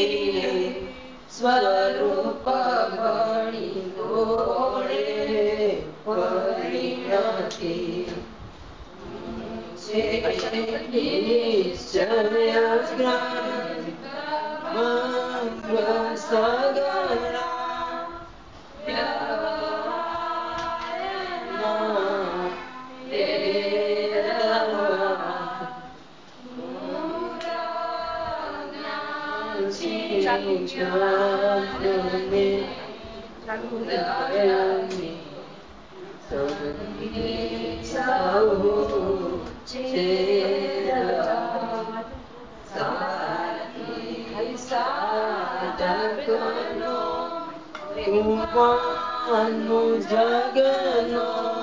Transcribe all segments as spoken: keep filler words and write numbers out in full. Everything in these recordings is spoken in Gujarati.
સ્વરૂપ ગણી ગોળે પડી નથી. નિશ્ચય મંગ સગળા વ્યવહારના તેરવા જ્ઞાનને હૃદયની સૌ ચેરવા સાથી સાધકનો રૂપાનો જગનો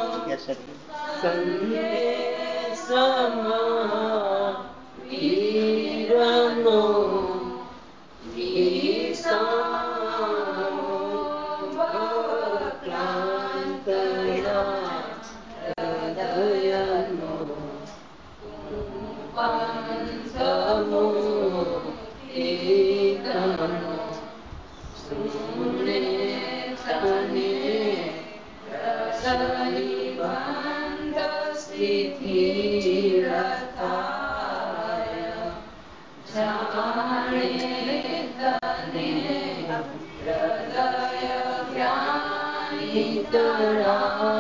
સંદેશમાં વીરનો હૃદયનો પાંચમો એકનો સુને તને રસની બંધ સ્થિતિ રથાય જાણે તને હૃદય જ્ઞાનિતરા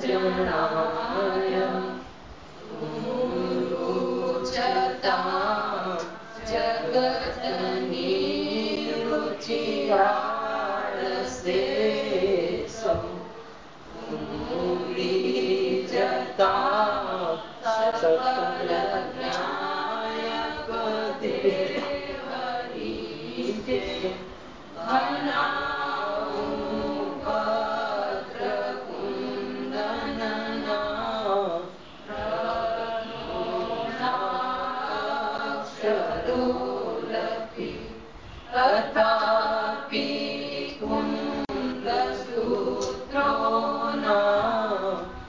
જણાય છતાં જગતની રુચિરાળસે સૌ ભૂલી જતા સકલ જ્ઞાયક દેવરી જે ભણાવું ભદ્ર કુંદનના તથાપિ કુંદ સૂત્રોના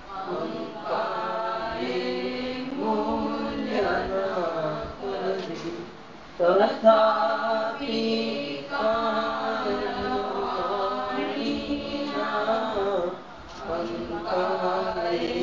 અંકાએ મૂલ્યના કરી તથાપિ કાણીના અંકાએ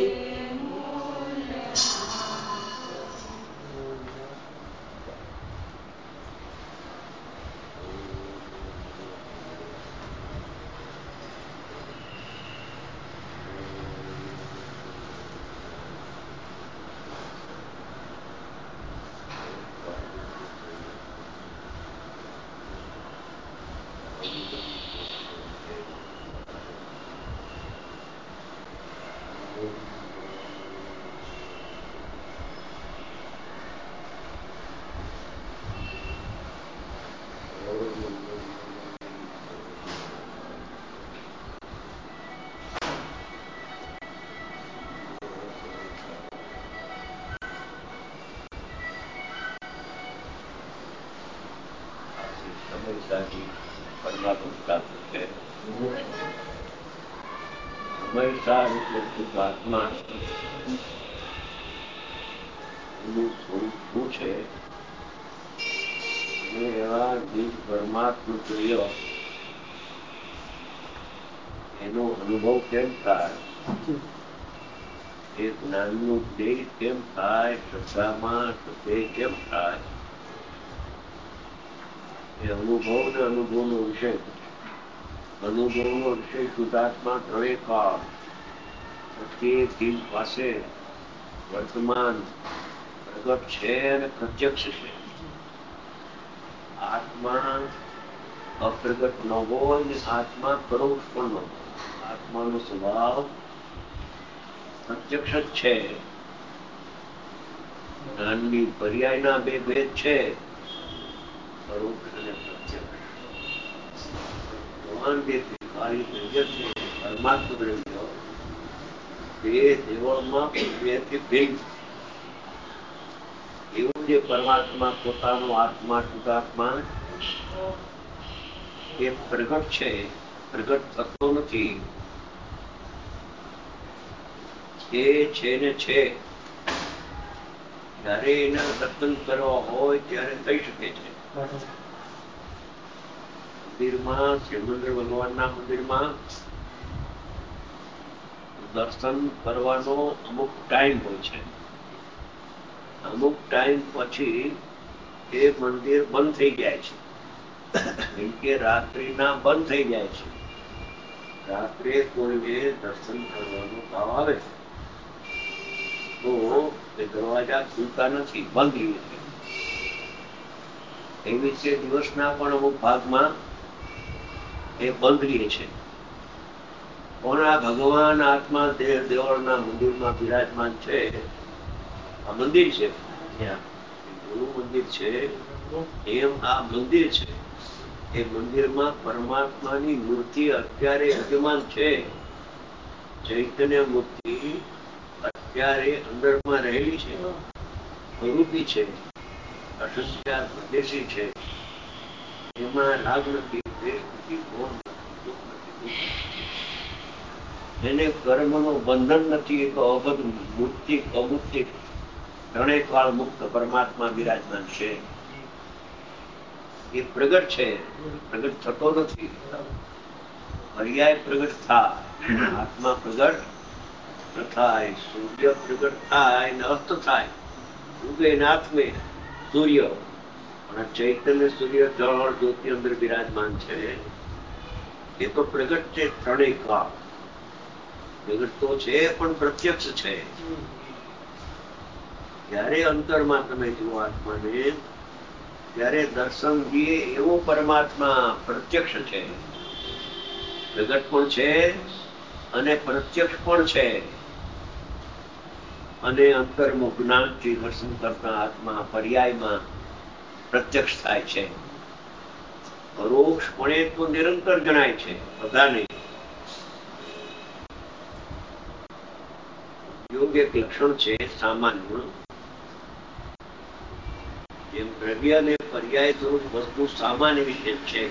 હંમેશા શુદ્ધાત્મા એનું સ્વરૂપ શું છે અને એવા નિજ પરમાત્મ પ્રિય એનો અનુભવ કેમ થાય, એ જ્ઞાનનું ધ્યેય કેમ થાય, શ્રદ્ધામાં ધ્યેય કેમ થાય, એ અનુભવ ને અનુભવનો વિષય અનુભવનો વિષય શુદ્ધાત્મા ત્રણેય કાળ પ્રત્યેક જીવ પાસે વર્તમાન પ્રગટ છે અને પ્રત્યક્ષ છે. આત્મા અપ્રગટ ન હોય ને આત્મા પરોક્ષ પણ ન હોય. આત્માનો સ્વભાવ પ્રત્યક્ષ જ છે. જ્ઞાનની પર્યાયના બે ભેદ છે, પરોક્ષ અને પ્રત્યક્ષ. ભગવાન જે ભિખારી દ્રવ્ય છે, પરમાત્મા દ્રવ્ય, તે દેવળમાં બેથી ભિન્ન. એવું જે પરમાત્મા પોતાનો આત્મા શુદ્ધાત્મા એ પ્રગટ છે, પ્રગટ થતો નથી. એ છે ને છે, જયારે એના દર્શન કરવા હોય ત્યારે થઈ શકે છે. મંદિરમાં શ્રીમંદર ભગવાનના મંદિરમાં દર્શન કરવાનો અમુક ટાઈમ હોય છે. અમુક ટાઈમ પછી એ મંદિર બંધ થઈ જાય છે. કેમ કે રાત્રિના બંધ થઈ જાય છે. રાત્રે કોઈને દર્શન કરવાનો ભાવ આવે છે તો એ દરવાજા ખુલતા નથી, બંધ રહે છે. એવી રીતે દિવસના પણ અમુક ભાગમાં એ બંધ રહે છે. પણ આ ભગવાન આત્મા દેવ દેવળના મંદિરમાં બિરાજમાન છે. આ મંદિર છે, ગુરુ મંદિર છે, એમ આ મંદિર છે. એ મંદિરમાં પરમાત્માની મૂર્તિ અત્યારે વિદ્યમાન છે. ચૈતન્ય મૂર્તિ અત્યારે અંદરમાં રહેલી છે, સ્વરૂપી છે, અસંખ્યાત પ્રદેશી છે. એમાં રાગ નથી, દ્વેષ નથી, મોહ નથી, દુઃખ નથી, દુઃખ નથી. એને કર્મનું બંધન નથી. એ તો અબધ મુક્તિ અમુક્તિ ત્રણેય કાળ મુક્ત પરમાત્મા બિરાજમાન છે. એ પ્રગટ છે, પ્રગટ થતો નથી. પર્યાય પ્રગટ થાય, આત્મા પ્રગટ ન થાય. સૂર્ય પ્રગટ થાય ને અસ્ત થાય, ઉગે ને આથમે સૂર્ય. પણ ચૈતન્ય સૂર્ય જળ જ્યોતિ અંદર બિરાજમાન છે. એ તો પ્રગટ છે ત્રણેય કાળ. પ્રગટ તો છે પણ પ્રત્યક્ષ છે. જ્યારે અંતરમાં તમે જુઓ આત્માને, ત્યારે દર્શન દીએ એવો પરમાત્મા પ્રત્યક્ષ છે. પ્રગટ પણ છે અને પ્રત્યક્ષ પણ છે. અને અંતર્મુખ જ્ઞાનથી દર્શન કરતા આત્મા પર્યાયમાં પ્રત્યક્ષ થાય છે. પરોક્ષપણે તો નિરંતર જણાય છે બધાને. યોગ એક લક્ષણ છે સામાન્ય. જેમ દ્રવ્ય અને પર્યાય સ્વરૂપ વસ્તુ સામાન્ય વિશે છે,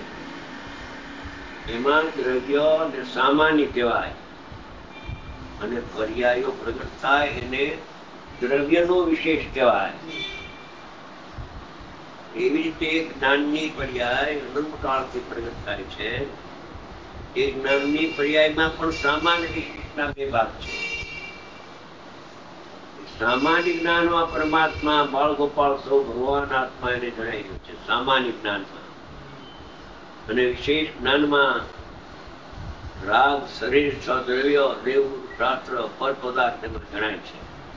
એમાં દ્રવ્ય અને સામાન્ય કહેવાય. અને પર્યાયો પ્રગટ થાય એને દ્રવ્યનો વિશેષ કહેવાય. એવી રીતે જ્ઞાનની પર્યાય અનંત કાળથી પ્રગટ થાય છે. એ જ્ઞાનની પર્યાયમાં પણ સામાન્ય વિશેષના બે ભાગ છે. સામાન્ય જ્ઞાનમાં પરમાત્મા બાળ ગોપાળ સૌ ભગવાન આત્મા એને જણાઈ ગયું છે સામાન્ય જ્ઞાનમાં. અને વિશેષ જ્ઞાનમાં રાગ, શરીર, દ્રવ્ય, દેવ, શાસ્ત્ર, પર પદાર્થ એમાં જણાય છે.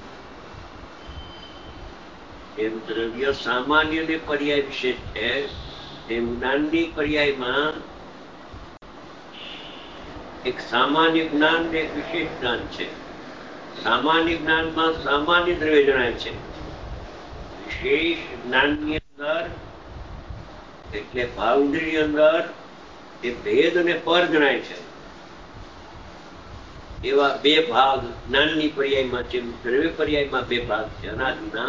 એમ દ્રવ્ય સામાન્ય ને પર્યાય વિશેષ છે, એમ જ્ઞાનની પર્યાયમાં એક સામાન્ય જ્ઞાન ને એક વિશેષ જ્ઞાન છે. સામાન્ય જ્ઞાનમાં સામાન્ય દ્રવ્ય જણાય છે. વિશેષ જ્ઞાનની અંદર એટલે ભાવની અંદર એ ભેદ અને પર જણાય છે. એવા બે ભાગ જ્ઞાનની પર્યાયમાં છે. દ્રવ્ય પર્યાયમાં બે ભાગ છે અનાદિના.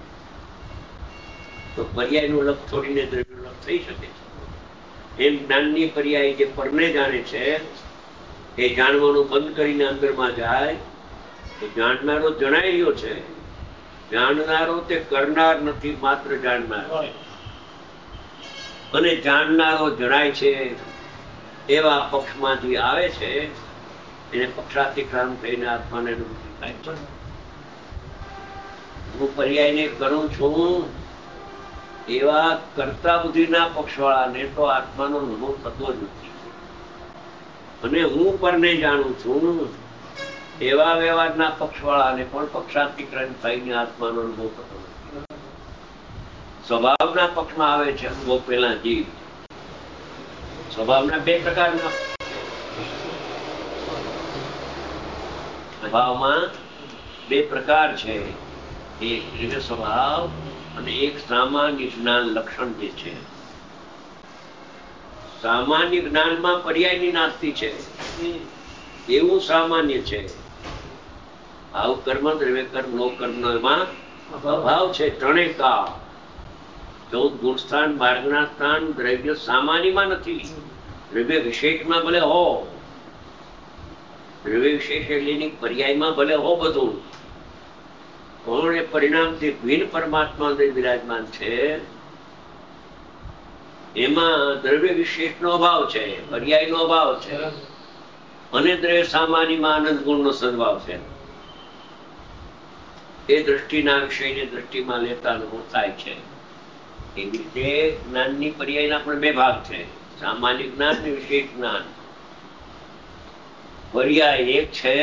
તો પર્યાયનું લક્ષ છોડીને દ્રવ્યનું લક્ષ થઈ શકે છે. એમ જ્ઞાનની પર્યાય જે પરને જાણે છે એ જાણવાનું બંધ કરીને અંદરમાં જાય તો જાણનારો જણાઈ રહ્યો છે. જાણનારો તે કરનાર નથી, માત્ર જાણનાર છે. અને જાણનારો જણાય છે એવા પક્ષમાંથી આવે છે એને પક્ષાતિક્રમ થઈને આત્માને અનુભૂતિ થાય છે. હું પર્યાયને કરું છું એવા કરતા બુદ્ધિના પક્ષવાળાને તો આત્માનો અનુભવ થતો જ નથી. અને હું પરને જાણું છું એવા વ્યવહારના પક્ષવાળાને પણ પક્ષાતિક્રમ થઈને આત્માનો અનુભવ થતો નથી. સ્વભાવના પક્ષમાં આવે છે અનુભવ પેલા જીવ. સ્વભાવના બે પ્રકારના સ્વભાવમાં બે પ્રકાર છે. એક દિવ્ય સ્વભાવ અને એક સામાન્ય જ્ઞાન લક્ષણ જે છે. સામાન્ય જ્ઞાનમાં પર્યાયની નાસ્તિ છે એવું સામાન્ય છે. ભાવ કર્મ દ્રવ્ય કર્મ નો કર્મ એમાં અભાવ છે. ત્રણેય કાળ ચૌદ ગુણ સ્થાન માર્ગના સ્થાન દ્રવ્ય સામાન્યમાં નથી. દ્રવ્ય વિશેષમાં ભલે હો, દ્રવ્ય વિશેષ એટલે પર્યાયમાં ભલે હો બધું, પણ એ પરિણામથી ભિન્ન પરમાત્મા અંદર બિરાજમાન છે. એમાં દ્રવ્ય વિશેષ નો અભાવ છે, પર્યાય નો અભાવ છે, અને દ્રવ્ય સામાન્યમાં આનંદ ગુણ નો સદભાવ છે. એ દ્રષ્ટિના વિષયની દ્રષ્ટિમાં લેતા અનુભવ થાય છે. એવી રીતે જ્ઞાનની પર્યાયના પણ બે ભાગ છે, સામાન્ય જ્ઞાન અને વિશેષ જ્ઞાન. પર્યાય એક છે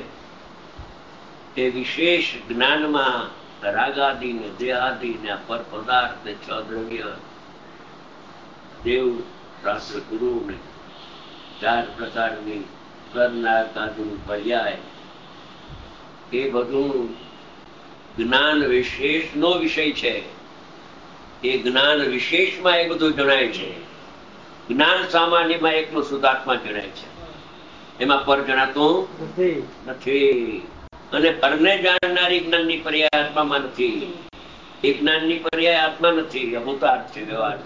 તે વિશેષ જ્ઞાનમાં રાગાદિ ને દેહાદિ ને પર પદાર્થ ને છ દ્રવ્ય દેવ શાસ્ત્ર ગુરુ ને ચાર પ્રકારની કરનારકાદિની પર્યાય, એ બધું જ્ઞાન વિશેષ નો વિષય છે. એ જ્ઞાન વિશેષમાં એ બધું જણાય છે. જ્ઞાન સામાન્યમાં એકલું શુદ્ધાત્મા જણાય છે, એમાં પર જણાતું નથી. અને પરને જાણનારી જ્ઞાનની પર્યાય આત્મામાં નથી. એ જ્ઞાનની પર્યાય આત્મા નથી, અભૂતાર્થ છે વ્યવહાર.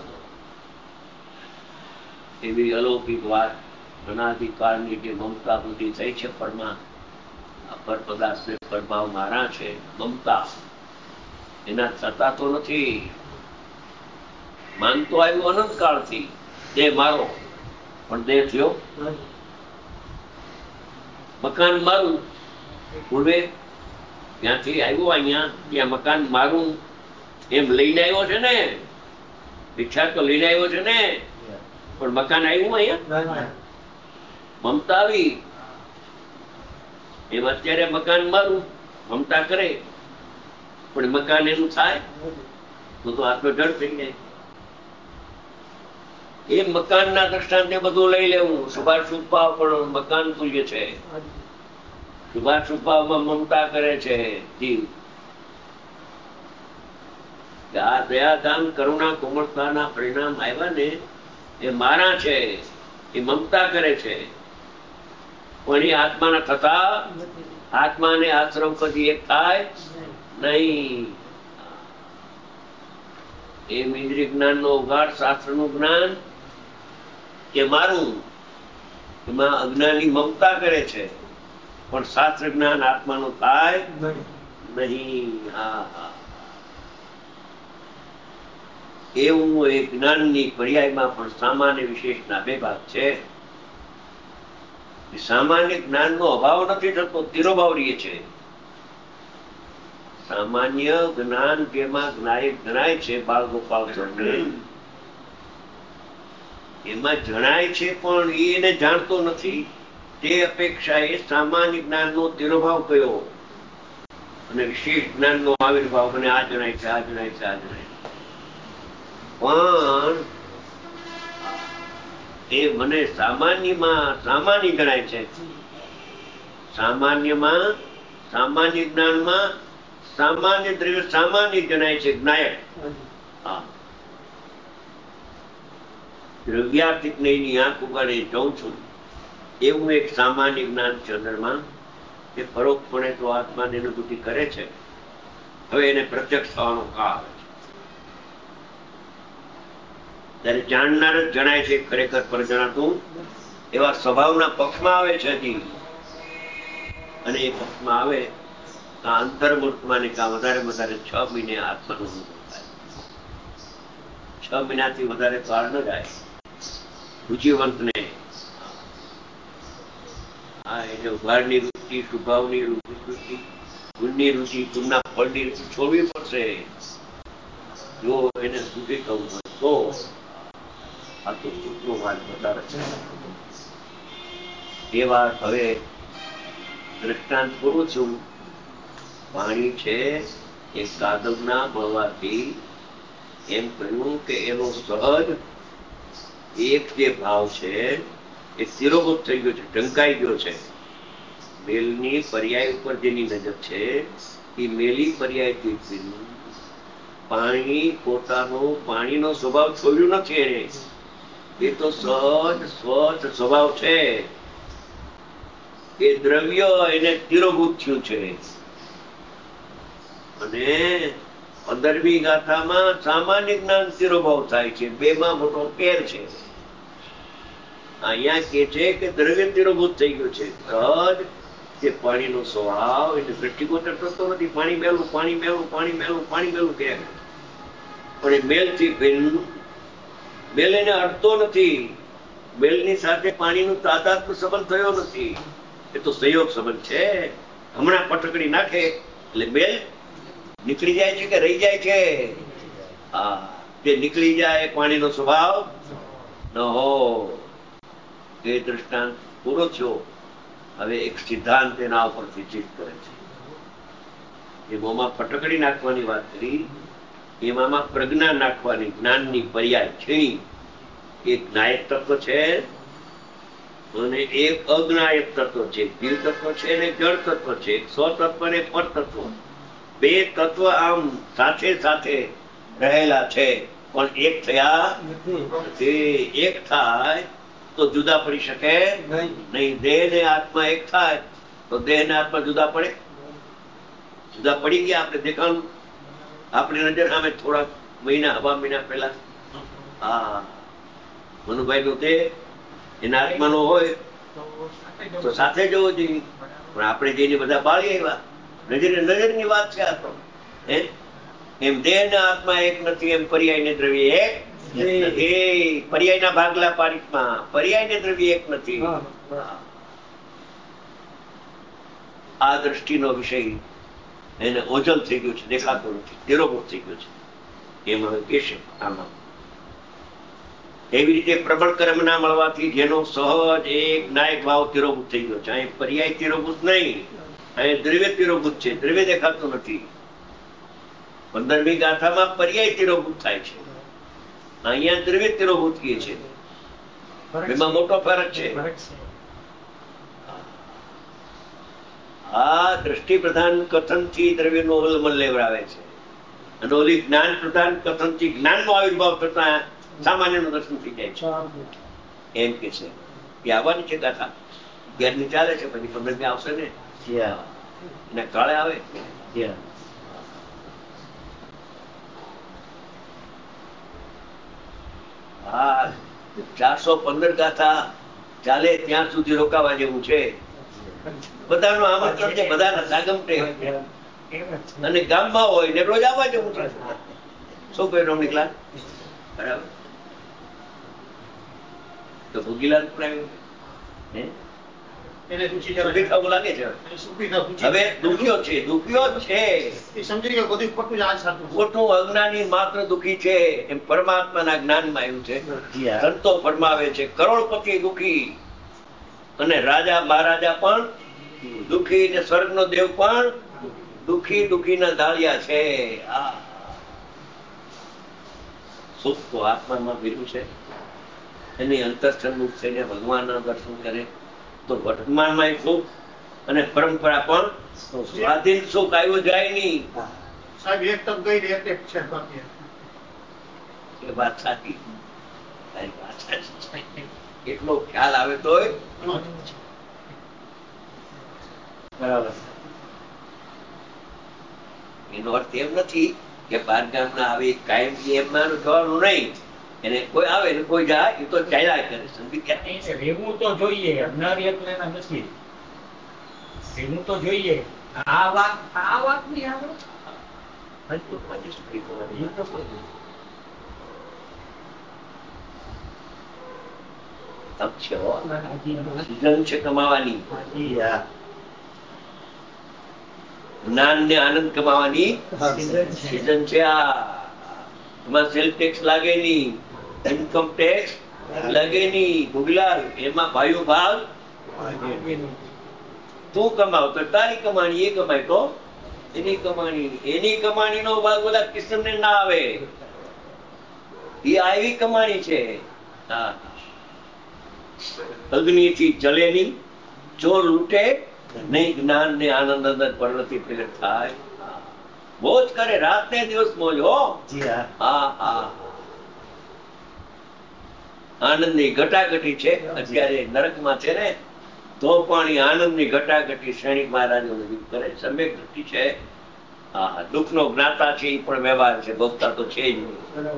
એવી અલૌકિક વાત અનાદિકાળની જે મમતા બુદ્ધિ થઈ છે પરમાં, પર પદાર્થ ને પ્રભાવ મારા છે, મમતા એના થતા તો નથી. માનતો આવ્યું અનંત કાળથી દેહ મારો, પણ દેહ થયો. મકાન મારું પૂર્વે ત્યાંથી આવ્યો અહીંયા, ત્યાં મકાન મારું એમ લઈને આવ્યો છે ને, ઈચ્છા તો લઈને આવ્યો છે ને, પણ મકાન આવ્યું અહીંયા, મમતા આવી. એમ અત્યારે મકાન મારું મમતા કરે, પણ મકાન એનું થાય તો તો આત્મ જડ થઈ જાય. એ મકાનના દ્રષ્ટાંતે બધું લઈ લેવું. શુભાશુભ ભાવ પણ મકાન તુલ્ય છે. શુભાશુભ ભાવમાં મમતા કરે છે જીવ. આ દયાદાન કરુણા કોમળતાના પરિણામ આવ્યા ને, એ મારા છે, એ મમતા કરે છે, પણ એ આત્માના થતા આત્માને આશ્રમ કદી એક થાય નહીં. એ ઇન્દ્રિય જ્ઞાન નો ઉઘાડ શાસ્ત્ર નું જ્ઞાન કે મારું, એમાં અજ્ઞાની મમતા કરે છે, પણ શાસ્ત્ર જ્ઞાન આત્માનું થાય નહીં. હા હા, એવું એ જ્ઞાનની પર્યાયમાં પણ સામાન્ય વિશેષના બે ભાગ છે. સામાન્ય જ્ઞાન નો અભાવ નથી થતો, તિરોભાવ રહે છે. સામાન્ય જ્ઞાન જેમાં જ્ઞાય જણાય છે, બાળ ગોપાલ એમાં જણાય છે, પણ એને જાણતો નથી. તે અપેક્ષા એ સામાન્ય જ્ઞાન નો તિરોભાવ કયો, અને વિશેષ જ્ઞાન નો આવિર્ભાવ. મને આ જણાય છે, આ જણાય છે, આ જણાય છે, પણ એ મને સામાન્યમાં સામાન્ય ગણાય છે. સામાન્યમાં સામાન્ય જ્ઞાનમાં સામાન્ય દ્રવ્ય સામાન્ય ગણાય છે, જ્ઞાયક. હા, દ્રવ્યાર્થિક ની આંખ ઉગાડે જાઉં છું, એવું એક સામાન્ય જ્ઞાન ચંદ્રમાં એ પરોક્ષપણે તો આત્માની અનુભૂતિ કરે છે. હવે એને પ્રત્યક્ષ થવાનો કાળ આવે છે, ત્યારે જાણનાર જ જણાય છે, ખરેખર પર જણાતું એવા સ્વભાવના પક્ષમાં આવે છે હજી. અને એ પક્ષમાં આવે આ અંતર્મુખમાં ને કાં વધારે વધારે છ મહિને આત્માનો અનુભવ થાય. છ મહિનાથી વધારે કાળ ન જાય રુચિવંતને. હા, એટલે ઉઘાડની રુચિ, સ્વભાવની રુચિ, ગુણની રુચિ, ગુણના ફળની રુચિ છોડવી પડશે જો એને સુધી થવું હોય તો. આ તો સૂત્રો માર્ગ બતાવે છે. એ વાત હવે દ્રષ્ટાંત કરું છું. પાણી છે એ કાદવના મળવાથી એમ કહ્યું કે એનો સહજ એક જે ભાવ છે એ તિરોભૂત થઈ ગયો છે, ઢંકાઈ ગયો છે. મેલની પર્યાય ઉપર જેની નજર છે એ મેલી પર્યાયથી પાણી પોતાનો પાણીનો સ્વભાવ છોડ્યું નથી એને. એ તો સહજ સ્વચ્છ સ્વભાવ છે. એ દ્રવ્ય એને તિરોભૂત થયું છે. અને પંદરમી ગાથામાં સામાન્ય જ્ઞાન તિરોભાવ થાય છે. બે માં મોટો ફેર છે. અહીંયા કે છે કે દ્રવ્ય તિરોભૂત થઈ ગયું છે. સહજ જે પાણીનો સ્વભાવ એટલે દ્રષ્ટિગોચર થતો નથી. પાણી મેલું પાણી મેલું પાણી મેલું પાણી મેલું કે પણ એ મેલથી ભિન્ન બેલ એને અડતો નથી, બેલની સાથે પાણીનો તાદાત્મ્ય સંબંધ થયો નથી, એ તો સંયોગ સંબંધ છે. હમણાં પટકડી નાખે એટલે બેલ નીકળી જાય છે કે રહી જાય છે? હા, તે નીકળી જાય પાણીનો સ્વભાવ ન હો. એ દ્રષ્ટાંત પૂરો થયો. હવે એક સિદ્ધાંત એના ઉપરથી ચિત કરે છે. એમાં ફટકડી નાખવાની વાત કરી, એમાં પ્રજ્ઞા નાખવાની, જ્ઞાનની પર્યાય છીણી. એક નાયક તત્વ છે અને એક અજ્ઞાયક તત્વ છે. જીવ તત્વ છે ને જળ તત્વ છે. સ્વતત્વ ને પર તત્વ, બે તત્વ આમ સાથે સાથે રહેલા છે, પણ એક થયા નથી. એક થાય તો જુદા પડી શકે નહીં. દેહ ને આત્મા એક થાય તો દેહ ને આત્મા જુદા પડે? જુદા પડી ગયા. આપણે દેખાણું આપણી નજર સામે થોડા મહિના હવા મહિના પહેલા હા મનુભાઈ નો દેહ એના આત્મા નો હોય તો સાથે જવો જોઈએ, પણ આપણે જઈને બધા બાળી આવ્યા. નજરે નજર ની વાત છે આ તો. એમ દેહ ને આત્મા એક નથી, એમ પર્યાય ને દ્રવ્ય એક નથી. પર્યાય ના ભાગલા પારિતમાં પર્યાય ને દ્રવ્ય એક નથી. આ દ્રષ્ટિનો વિષય એને ઓજલ થઈ ગયું છે, દેખાતો નથી, તેરોભૂત થઈ ગયો છે. એમાં કહેશે આમાં એવી રીતે પ્રબળ કર્મ ના મળવાથી જેનો સહજ એક નાયક ભાવ તિરોભૂત થઈ ગયો છે. અહીં પર્યાય તિરોભૂત નહીં, અહીં દ્રવ્ય તિરોભૂત છે. દ્રવ્ય દેખાતું નથી. પંદરમી ગાથામાં પર્યાય તિરોભૂત થાય છે, અહીંયા દ્રવ્ય તિરોભૂત કહે છે. એમાં મોટો ફરક છે. આ દ્રષ્ટિ પ્રધાન કથન થી દ્રવ્ય નું અવલંબન લેવડાવે છે, અને ઓલી જ્ઞાન પ્રધાન કથન થી જ્ઞાન નો આવિર્ભાવ થતા સામાન્ય નું દર્શન થઈ જાય છે. એમ કે છે એ આવવાની છે ગાથા. અગિયાર ની ચાલે છે, પછી પંદર ની આવશે ને એના કાળે આવે. હા, ચારસો પંદર ગાથા ચાલે ત્યાં સુધી રોકાવા જેવું છે. બધાનું આમંત્રણ છે, બધાના સાગમટે અને ગામમાં હોય ને રોજ આવવા જેવું છે. શું કહ્યું રમણીકલાલ? બરાબર. તો ભોગીલાલ પણ આવ્યું લાગે છે. હવે દુખ્યો છે, દુખ્યો છે, ખોટું અજ્ઞાની માત્ર દુખી છે, એમ પરમાત્માના જ્ઞાનમાં આવ્યું છે. સંતો ફરમાવે છે કરોડપતિ દુખી અને રાજા મહારાજા પણ દુખી ને સ્વર્ગ નો દેવ પણ દુખી. દુખી ના ધાળિયા છે. આ સુખ તો આત્મામાં ભેગું છે. એની અંતરસ્થ થઈને ભગવાનના દર્શન કરે તો વર્તમાનમાં સુખ અને પરંપરા પણ સ્વાધીન સુખ આવ્યું જાય નહીં. સાહેબ એક તક ગઈ એક એક છે બાકી. એ વાત સાચી, તારી વાત સાચી. એટલો ખ્યાલ આવે તો બરાબર. એનો અર્થ એમ નથી કે બાર ગામના આવે કાયમ એમનાનું જવાનું નહીં. એને કોઈ આવે ને કોઈ જાય એ તો ચાલ્યા કરે. સમજી ગયા? રહેવું તો જોઈએ, નથી રહેવું તો જોઈએ. આ વાત આ વાત નહીં આવે. સિઝન છે કમાવાની, જ્ઞાન ને આનંદ કમાવાની સિઝન છે. આ એમાં સેલ્ફ ટેક્સ લાગે નહીં, ઇન્કમ ટેક્સ લાગે નહીં. ભોગલાલ એમાં ભાઈઓ ભાગ તું કમાવ તો તારી કમાણી, એ કમાય તો એની કમાણી. એની કમાણી નો ભાગ બધા કિશન ને ના આવે. એ આવી કમાણી છે. હા, અગ્નિ થી જલે નહીં, ચોર લૂંટે નહીં, જ્ઞાન ને આનંદ અંદર પ્રવૃત્તિ પ્રગટ થાય. મોજ કરે, રાત ને દિવસ મોજ. હો હા હા, આનંદ ની ઘટાઘટી છે. અત્યારે નરકમાં છે ને તો પણ આનંદ ની ઘટાઘટી શ્રેણી મહારાજો કરે. સમ્યક દ્રષ્ટિ છે. હા, દુઃખ નો જ્ઞાતા છે એ પણ વ્યવહાર છે, ભોગતા તો છે જ નહીં.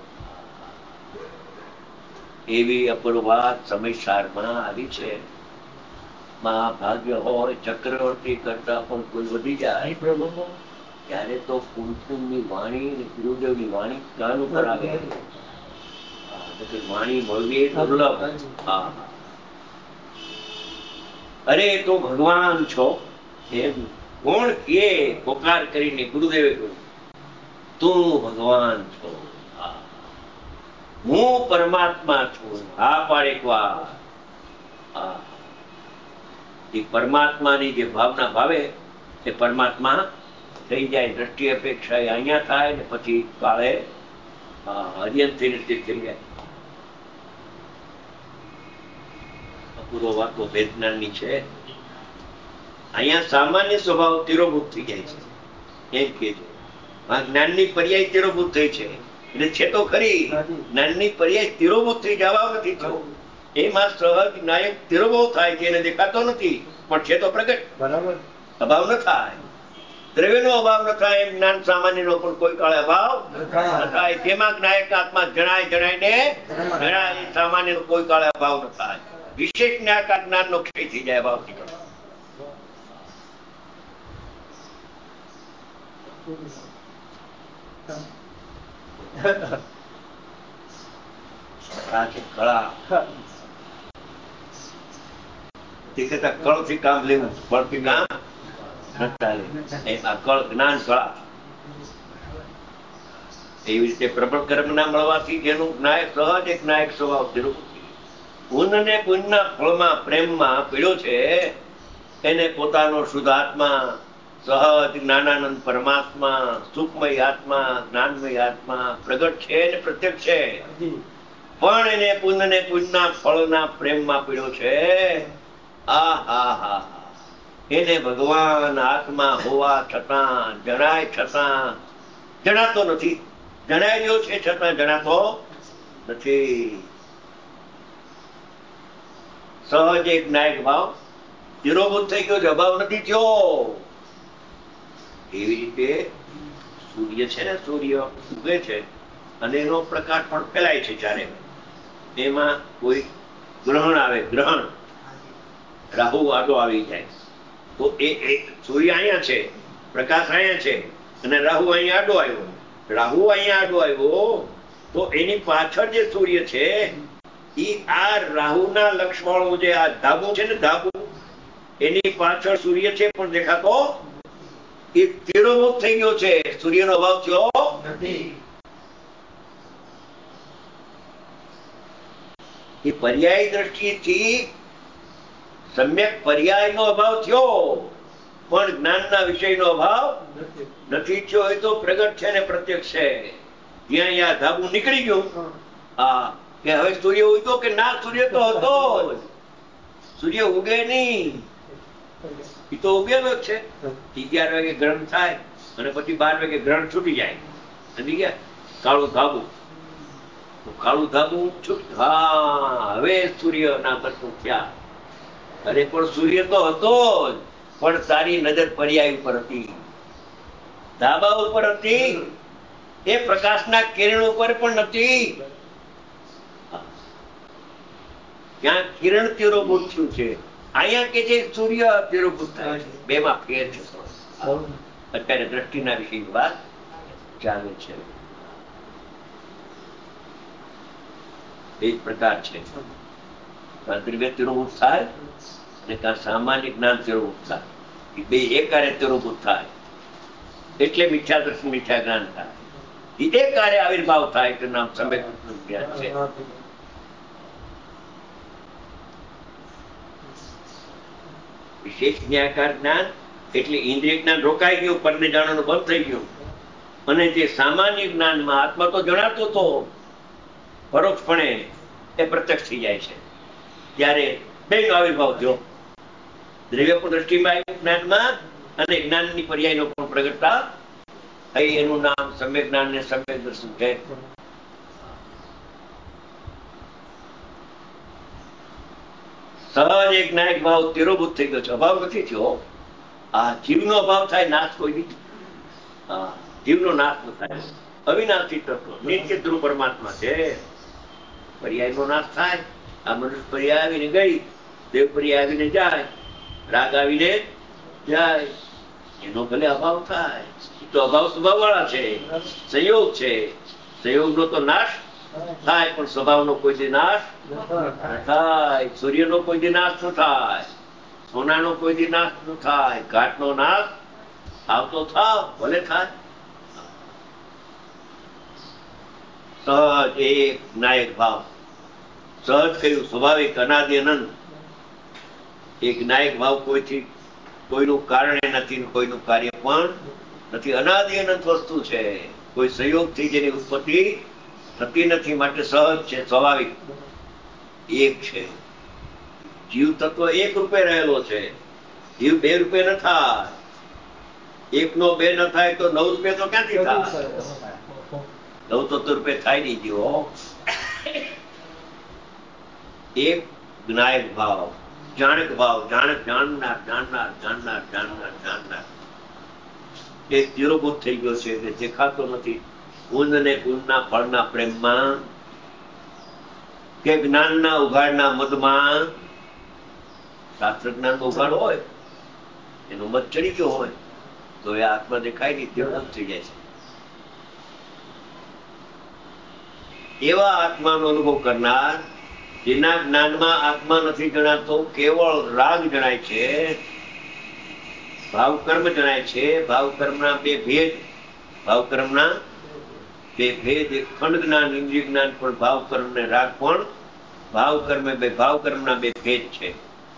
એવી અપૂર્વાત સમયસારમાં આવી છે. મહાભાગ્ય હોય ચક્રવર્તી કરતા પણ કોઈ વધી જાય ત્યારે તો કુમકુમની વાણી, ગુરુદેવની વાણી કાન ઉપર આવે. વાણી મળવી દુર્લભ. હા, અરે તો ભગવાન છો એમ કોણ કે પોકાર કરીને ગુરુદેવે કહ્યું તું ભગવાન છો, હું પરમાત્મા છું. હા પાડે વાર એ પરમાત્માની જે ભાવના ભાવે એ પરમાત્મા થઈ જાય. દ્રષ્ટિ અપેક્ષા અહીંયા થાય ને પછી કાળે હરિયંતી સ્થિત થઈ જાય. અપૂર્વ વાતો વેદનાની છે. અહીંયા સામાન્ય સ્વભાવ તિરોભૂત થઈ જાય છે એમ કે છે. જ્ઞાનની પર્યાય તિરોભૂત થઈ છે એટલે છે તો ખરી, જ્ઞાનની પર્યાય તિરોભૂત થઈ જવા નથી થયો. એમાં સહજ નાયક તિરોભવ થાય છે, એને દેખાતો નથી પણ છે તો પ્રગટ. બરાબર, અભાવ ન થાય, દ્રવ્યનો અભાવ ન થાય એમ જ્ઞાન સામાન્યનો પણ કોઈ કાળે અભાવ ન થાય. જેમાં નાયક આત્મા જણાય જણાય ને જણાય, સામાન્યનો કોઈ કાળે અભાવ ન થાય. વિશેષ જ્ઞાન જ્ઞાનનો ક્ષય થઈ જાય અભાવથી. કળા કળથી કામ લેવું, બળથી કામ ન ચાલે. એમાં કળ જ્ઞાન કળા એવી રીતે પ્રબળ કર્મ ના મળવાથી જેનું નાયક સહજ એક નાયક સ્વભાવ થયેલો પુણ્ય પુણ્યના ફળમાં પ્રેમમાં પીડ્યો છે એને પોતાનો શુદ્ધાત્મા સહજ જ્ઞાનાનંદ પરમાત્મા સુખમય આત્મા જ્ઞાનમય આત્મા પ્રગટ છે ને પ્રત્યક્ષ છે, પણ એને પુણ્ય ને પુણ્યના ફળના પ્રેમમાં પીડ્યો છે. આ હા હા એને ભગવાન આત્મા હોવા છતાં જણાય છતાં જણાતો નથી. જણાય રહ્યો છે છતાં જણાતો નથી. સહજ એક નાયક ભાવ તિરોભૂત થઈ ગયો છે, અભાવ નથી થયો. એવી રીતે સૂર્ય છે ને, સૂર્ય ઉગે છે અને એનો પ્રકાશ પણ ફેલાય છે ચારે. એમાં કોઈ ગ્રહણ આવે, ગ્રહણ રાહુ આડો આવી જાય તો એ સૂર્ય અહીંયા છે, પ્રકાશ અહીંયા છે અને રાહુ અહીંયા આડો આવ્યો. રાહુ અહીંયા આડો આવ્યો તો એની પાછળ જે સૂર્ય છે એ આ રાહુના લક્ષ્મણો જે આ ધાબુ છે ને, ધાબુ એની પાછળ સૂર્ય છે પણ દેખાતો એ તિરોભૂત થઈ ગયો છે. સૂર્યનો અભાવ થયો નથી. એ પર્યાય દ્રષ્ટિથી સમ્યક પર્યાયનો અભાવ થયો પણ જ્ઞાનના વિષયનો અભાવ નથી થયો. એ તો પ્રગટ છે ને પ્રત્યક્ષ છે. જ્યાં આ ધાબુ નીકળી ગયું હા કે હવે સૂર્ય ઉગ્યો કે ના, સૂર્ય તો હતો જ. સૂર્ય ઉગે નહીં, એ તો ઉગેલો જ છે. અગિયાર વાગે ગ્રહણ થાય અને પછી બાર વાગે ગ્રહણ છૂટી જાય. સમજી ગયા? કાળું ધાબુ, કાળું ધાબુ છૂટ. હા, હવે સૂર્ય ના દર્શન થયા. અરે પણ સૂર્ય તો હતો જ પણ તારી નજર પર્યાય ઉપર હતી, ધાબા ઉપર હતી. એ પ્રકાશના કિરણ ઉપર પણ નથી. ત્યાં કિરણ તિરોભૂત થયું છે, અહીંયા કે જે સૂર્ય તિરોભૂત થાય છે. બે માં ફેર છે. અત્યારે દ્રષ્ટિના વિષયની વાત ચાલે છે. બે પ્રકાર છે, દ્રવ્ય તિરોભૂત થાય અને કાં સામાન્ય જ્ઞાન તિરોભૂત થાય. એ બે એકારે તિરોભૂત થાય એટલે મિથ્યા દર્શન મિથ્યા જ્ઞાન થાય. એ એકારે આવિર્ભાવ થાય એટલે નામ સમ્યક જ્ઞાન છે. વિશેષ જ્ઞાકાર જ્ઞાન એટલે ઇન્દ્રિય જ્ઞાન રોકાઈ ગયું, પરને જાણવાનું બંધ થઈ ગયું. અને જે સામાન્ય જ્ઞાનમાં આત્મા તો જણાતો હતો પરોક્ષપણે, એ પ્રત્યક્ષ થઈ જાય છે. ત્યારે બે નો આવિર્ભાવ થયો. દ્રવ્ય પણ દ્રષ્ટિમાં આવ્યું જ્ઞાનમાં અને જ્ઞાનની પર્યાયનો પણ પ્રગટતા થઈ. એનું નામ સમ્યક જ્ઞાન ને સમ્યક દર્શન છે. સહજ એક નાયક ભાવ તિરોભૂત થઈ ગયો છે, અભાવ નથી થયો. આ જીવનો અભાવ થાય, નાશ કોઈ નહીં. હા, જીવનો નાશ ન થાય. અવિનાશી તત્વ નિત્ય ધ્રુવ પરમાત્મા છે. પર્યાયનો નાશ થાય. આ મનુષ્ય પર્યાય આવીને ગઈ, દેવ પર્યાય આવીને જાય, રાગ આવીને જાય, એનો ભલે અભાવ થાય. એ તો અભાવ સ્વભાવ વાળા છે, સંયોગ છે. સંયોગનો તો નાશ થાય, પણ સ્વભાવનો કોઈ દી નાશ ન થાય. સૂર્યનો કોઈ દી નાશ ન થાય, સોનાનો કોઈ દી નાશ ન થાય. ઘાટનો નાશ આવતો થાવ ભલે થાય. સહજ એક નાયક ભાવ, સહજ કહ્યું, સ્વાભાવિક અનાદિ અનંત. એક નાયક ભાવ કોઈથી કોઈનું કારણે નથી, કોઈનું કાર્ય પણ નથી. અનાદિ અનંત વસ્તુ છે, કોઈ સંયોગથી જેની ઉત્પત્તિ થતી નથી, માટે સહજ છે, સ્વાભાવિક એક છે. જીવ તત્વ એક રૂપે રહેલો છે, જીવ બે રૂપે ન થાય. એક નો બે ન થાય તો નવ રૂપે તો ક્યાંથી થાય? નવ તત્વ રૂપે થાય નહીં જીવો. એક જ્ઞાયક ભાવ, જાણક ભાવ, જાણક જાણનાર, જાણનાર, જાણનાર, જાણનાર, જાણનાર. એક તિરોભૂત થઈ ગયો છે, તે દેખાતો નથી. ગુંજ ને ગુણના ફળના પ્રેમમાં કે જ્ઞાનના ઉઘાડના મદમાં. શાસ્ત્ર જ્ઞાન ઉઘાડ હોય, એનો મત ચડી ગયો હોય તો એ આત્મા દેખાય નહીં, તિરોભૂત થઈ જાય છે. એવા આત્માનો અનુભવ કરનાર, જેના જ્ઞાનમાં આત્મા નથી જણાતો, કેવળ રાગ જણાય છે, ભાવ કર્મ જણાય છે. ભાવ કર્મના બે ભેદ, ભાવ કર્મના બે ભેદ, એક ખંડ જ્ઞાન, ઇન્દ્રિય જ્ઞાન, પણ ભાવ કર્મ ને રાગ પણ ભાવ કર્મ બે ભાવ કર્મના બે ભેદ છે.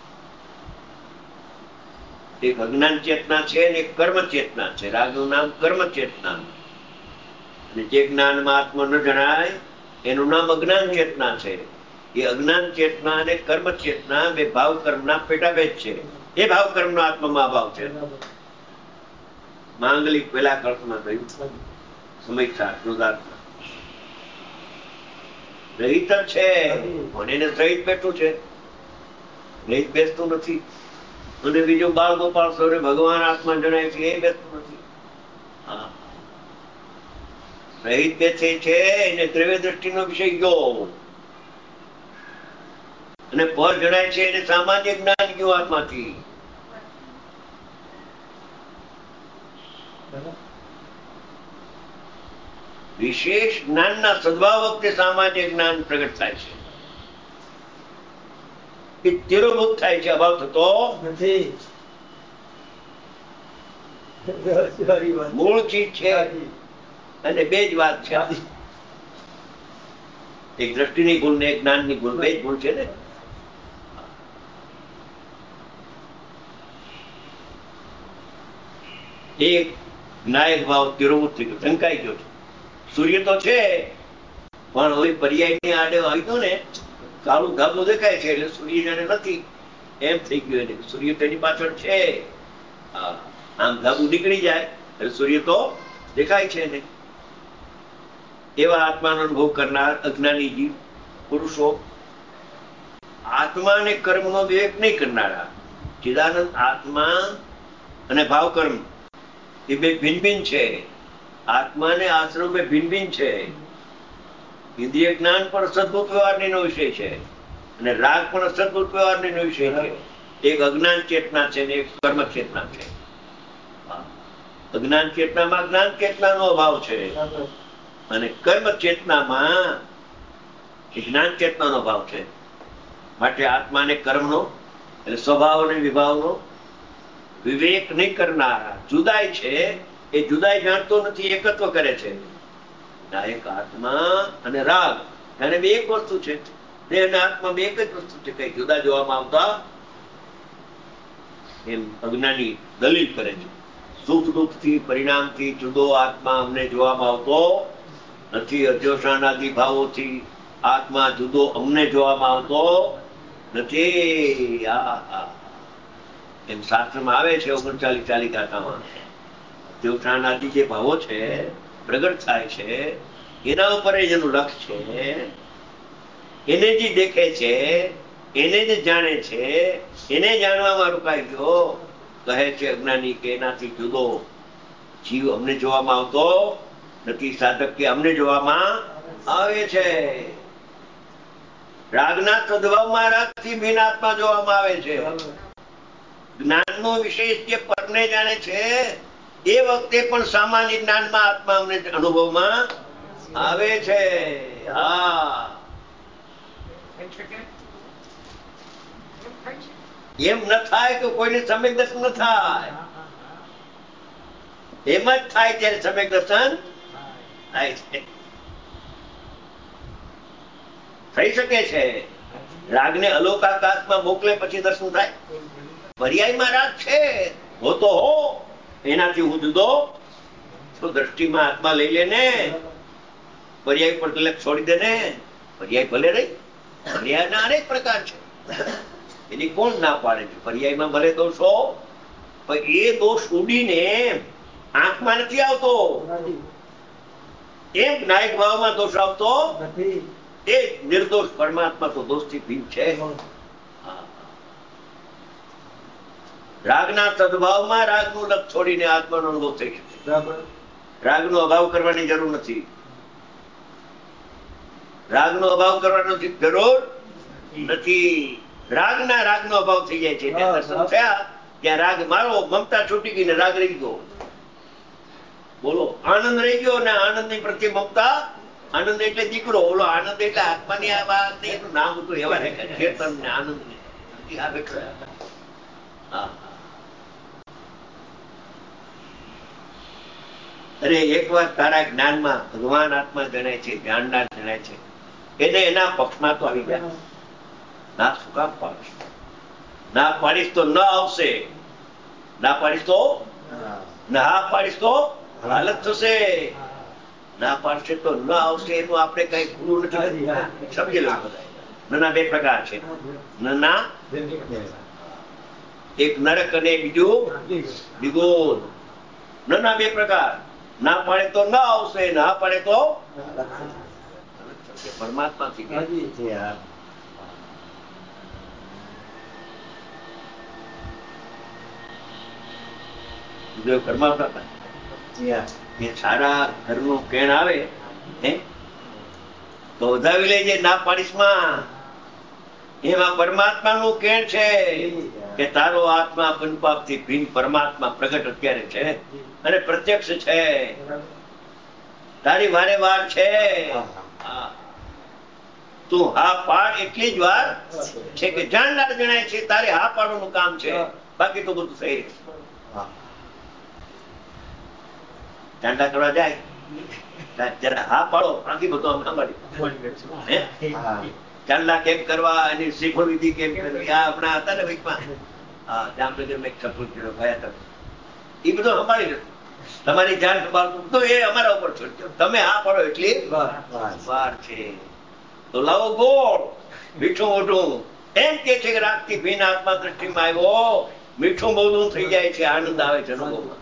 એક અજ્ઞાન ચેતના છે અને એક કર્મ ચેતના છે. રાગનું નામ કર્મ ચેતના, અને જે જ્ઞાનમાં આત્મા ન જણાય એનું નામ અજ્ઞાન ચેતના છે. એ અજ્ઞાન ચેતના અને કર્મ ચેતના બે ભાવ કર્મના પેટાભેદ છે. એ ભાવ કર્મનો આત્મામાં અભાવ છે. માંગલિક પેલા કલ્પમાં થયું, સમયસર કૃદાર્થમાં રહિત જ છે, અને એને સહિત બેઠું છે, રહિત બેસતું નથી. અને બીજું બાળ ગોપાલ સ્વરે ભગવાન આત્મા જણાય છે, એ બેસતું નથી. હા, રહિત બેસે છે, એને દ્રવ્ય દ્રષ્ટિનો વિષય ગયો, અને પર જણાય છે, એને સામાન્ય જ્ઞાન ગયું આત્માથી. વિશેષ જ્ઞાનના સદભાવ વખતે સામાન્ય જ્ઞાન પ્રગટ થાય છે. એ તિરોભૂત થાય છે, અભાવ થતો નથી. મૂળ ચીજ છે, અને બે જ વાત છે. એક દ્રષ્ટિની ગુણ ને એક જ્ઞાનની ગુણ, બે જ ગુણ છે ને. એક નાયક ભાવ તિરોભૂત થઈ ગયો, ઢંકાઈ ગયો છે. સૂર્ય તો છે, પણ હવે પર્યાયની આડે આવી ગયો ને, કાળું ધાબું દેખાય છે, એટલે સૂર્ય જાણે નથી એમ થઈ ગયું. એને સૂર્ય તેની પાછળ છે, આમ ધાબું નીકળી જાય એટલે સૂર્ય તો દેખાય છે ને. એવા આત્માનો અનુભવ કરનાર અજ્ઞાની જીવ પુરુષો આત્મા અને કર્મનો વિવેક નહીં કરનારા. ચિદાનંદ આત્મા અને ભાવ કર્મ એ બે ભિન્ન ભિન્ન છે. આત્મા ને આશ્રમ બે ભિન્ન ભિન્ન છે. ઇન્દ્રિય જ્ઞાન પણ સદભૂત વ્યવહારની નો વિષય છે, અને રાગ પણ સદભૂત વ્યવહારની નો વિષય છે. એક અજ્ઞાન ચેતના છે ને એક કર્મ ચેતના છે. અજ્ઞાન ચેતનામાં જ્ઞાન ચેતનાનો અભાવ છે, અને કર્મ ચેતનામાં જ્ઞાન ચેતનાનો ભાવ છે. માટે આત્માને કર્મનો એટલે સ્વભાવ અને વિભાવનો વિવેક નહીં કરનારા જુદાઈ છે, એ જુદાઈ જાણતો નથી, એકત્વ કરે છે. એક આત્મા અને રાગ એને બે એક વસ્તુ છે. દેહ અને આત્મા બે એક જ વસ્તુ છે, કઈ જુદા જોવામાં આવતા એમ અજ્ઞાની દલીલ કરે છે. સુખ દુઃખ થી પરિણામથી જુદો આત્મા અમને જોવામાં આવતો નથી. અજોષાનાદિ ભાવોથી આત્મા જુદો અમને જોવામાં આવતો નથી. એમ શાસ્ત્રમાં આવે છે ઓગણચાલીસ ચાલીસ ગાથામાં, અજોષાનાદિ જે ભાવો છે પ્રગટ થાય છે, એના ઉપર જ એનું લક્ષ્ય છે. એને જે દેખે છે, એને જ જાણે છે, એને જાણવામાં રોકાઈ ગયો. કહે છે અજ્ઞાની કે એનાથી જુદો જીવ અમને જોવામાં આવતો નથી. સાધક કે અમને જોવામાં આવે છે. રાગના સદભાવમાં રાગથી ભિન્ન આત્મા જોવામાં આવે છે. જ્ઞાનનો વિશેષ જે પરને જાણે છે, એ વખતે પણ સામાન્ય જ્ઞાનમાં આત્મા અમને અનુભવમાં આવે છે. હા, એમ ન થાય તો કોઈને સમ્યક દર્શન ન થાય. એમ જ થાય ત્યારે સમ્યક દર્શન થાય છે, થઈ શકે છે. રાગને અલોક આકાશમાં મોકલે પછી દર્શન થાય. પર્યાયમાં રાગ છે, હો તો હો, એનાથી હું જુદો છું. દ્રષ્ટિમાં આત્મા લઈ લે ને, પર્યાય પર તિલક છોડી દે ને, પર્યાય ભલે રહી. પર્યાયના અનેક પ્રકાર છે, એની કોણ ના પાડે છે? પર્યાયમાં ભલે દોષ હો, પણ એ દોષ ઉડીને આંખમાં નથી આવતો. એમ નાયક ભાવમાં દોષ આવતો નથી. એ નિર્દોષ પરમાત્મા તો દોષથી ભીન છે. રાગના સદભાવમાં રાગનું લક્ષ છોડીને આત્માનો અનુભવ થઈ શકે. રાગનો અભાવ કરવાની જરૂર નથી. રાગનો અભાવ કરવાનો જરૂર નથી. રાગના રાગનો અભાવ થઈ જાય છે. ત્યાં દર્શન થયા ત્યાં રાગ મારો, મમતા છૂટી ગઈ ને રાગ રહી ગયો. બોલો, આનંદ રહી ગયો ને આનંદ ની પ્રત્યે મમતા. આનંદ એટલે દીકરો, ઓલો આનંદ એટલે આત્માની આ વાત નહીં, એનું નામ હતું એવા રાખ્યા, ચેતન ને આનંદ ને. અરે એક વાર તારા જ્ઞાનમાં ભગવાન આત્મા જણાય છે, જાણનાર જણાય છે, એને એના પક્ષમાં તો આવી ગયા. ના શું કામ પાડીશ? ના પાડીશ તો ન આવશે. ના પાડીશ તો ના પાડીશ તો હાલત થશે. ના પાડશે તો ન આવશે. એનું આપણે કઈ પૂરું નથી. સમજી લો બધા. નના બે પ્રકાર છે. નના એક નરક અને બીજું નિગોદ. નના બે પ્રકાર. ના પાડે તો ન આવશે, ના પાડે તો પરમાત્મા થી ફરમાવતા હતા કે સારા ઘરનું કેણ આવે તો વધાવી લેજે ના પાડીશમાં. એમાં પરમાત્માનું કેણ છે કે તારો આત્મા પંચપાપથી ભીન પરમાત્મા પ્રગટ અત્યારે છે અને પ્રત્યક્ષ છે. તારી વારે વાર છે. તું હા પાડ એટલી જ વાર છે કે જાણનાર જણાય છે. તારે હા પાડવાનું કામ છે, બાકી તો બધું થઈ રહેશે. ચાંદા કરવા જાય જરા હા પાડો, બાકી બધું સાંભળી. ચાંદા કેમ કરવા, એની શીખો વિધિ કેમ કરવી, આ હમણાં હતા ને ભાઈમાં, હા જામનગર મેં સપોર્ટ કર્યો ગયા હતા, એ બધું સંભાળી લે. તમારી જાન સંભાળતું તો એ અમારા ઉપર છોડજો. તમે હા પાડો એટલી વાર છે. તો લાવો ગોળ, મીઠું મોઢું. એમ કે છે કે રાગથી ભીન આત્મા દ્રષ્ટિમાં આવ્યો, મીઠું મોઢું થઈ જાય છે, આનંદ આવે છે અનુભવમાં.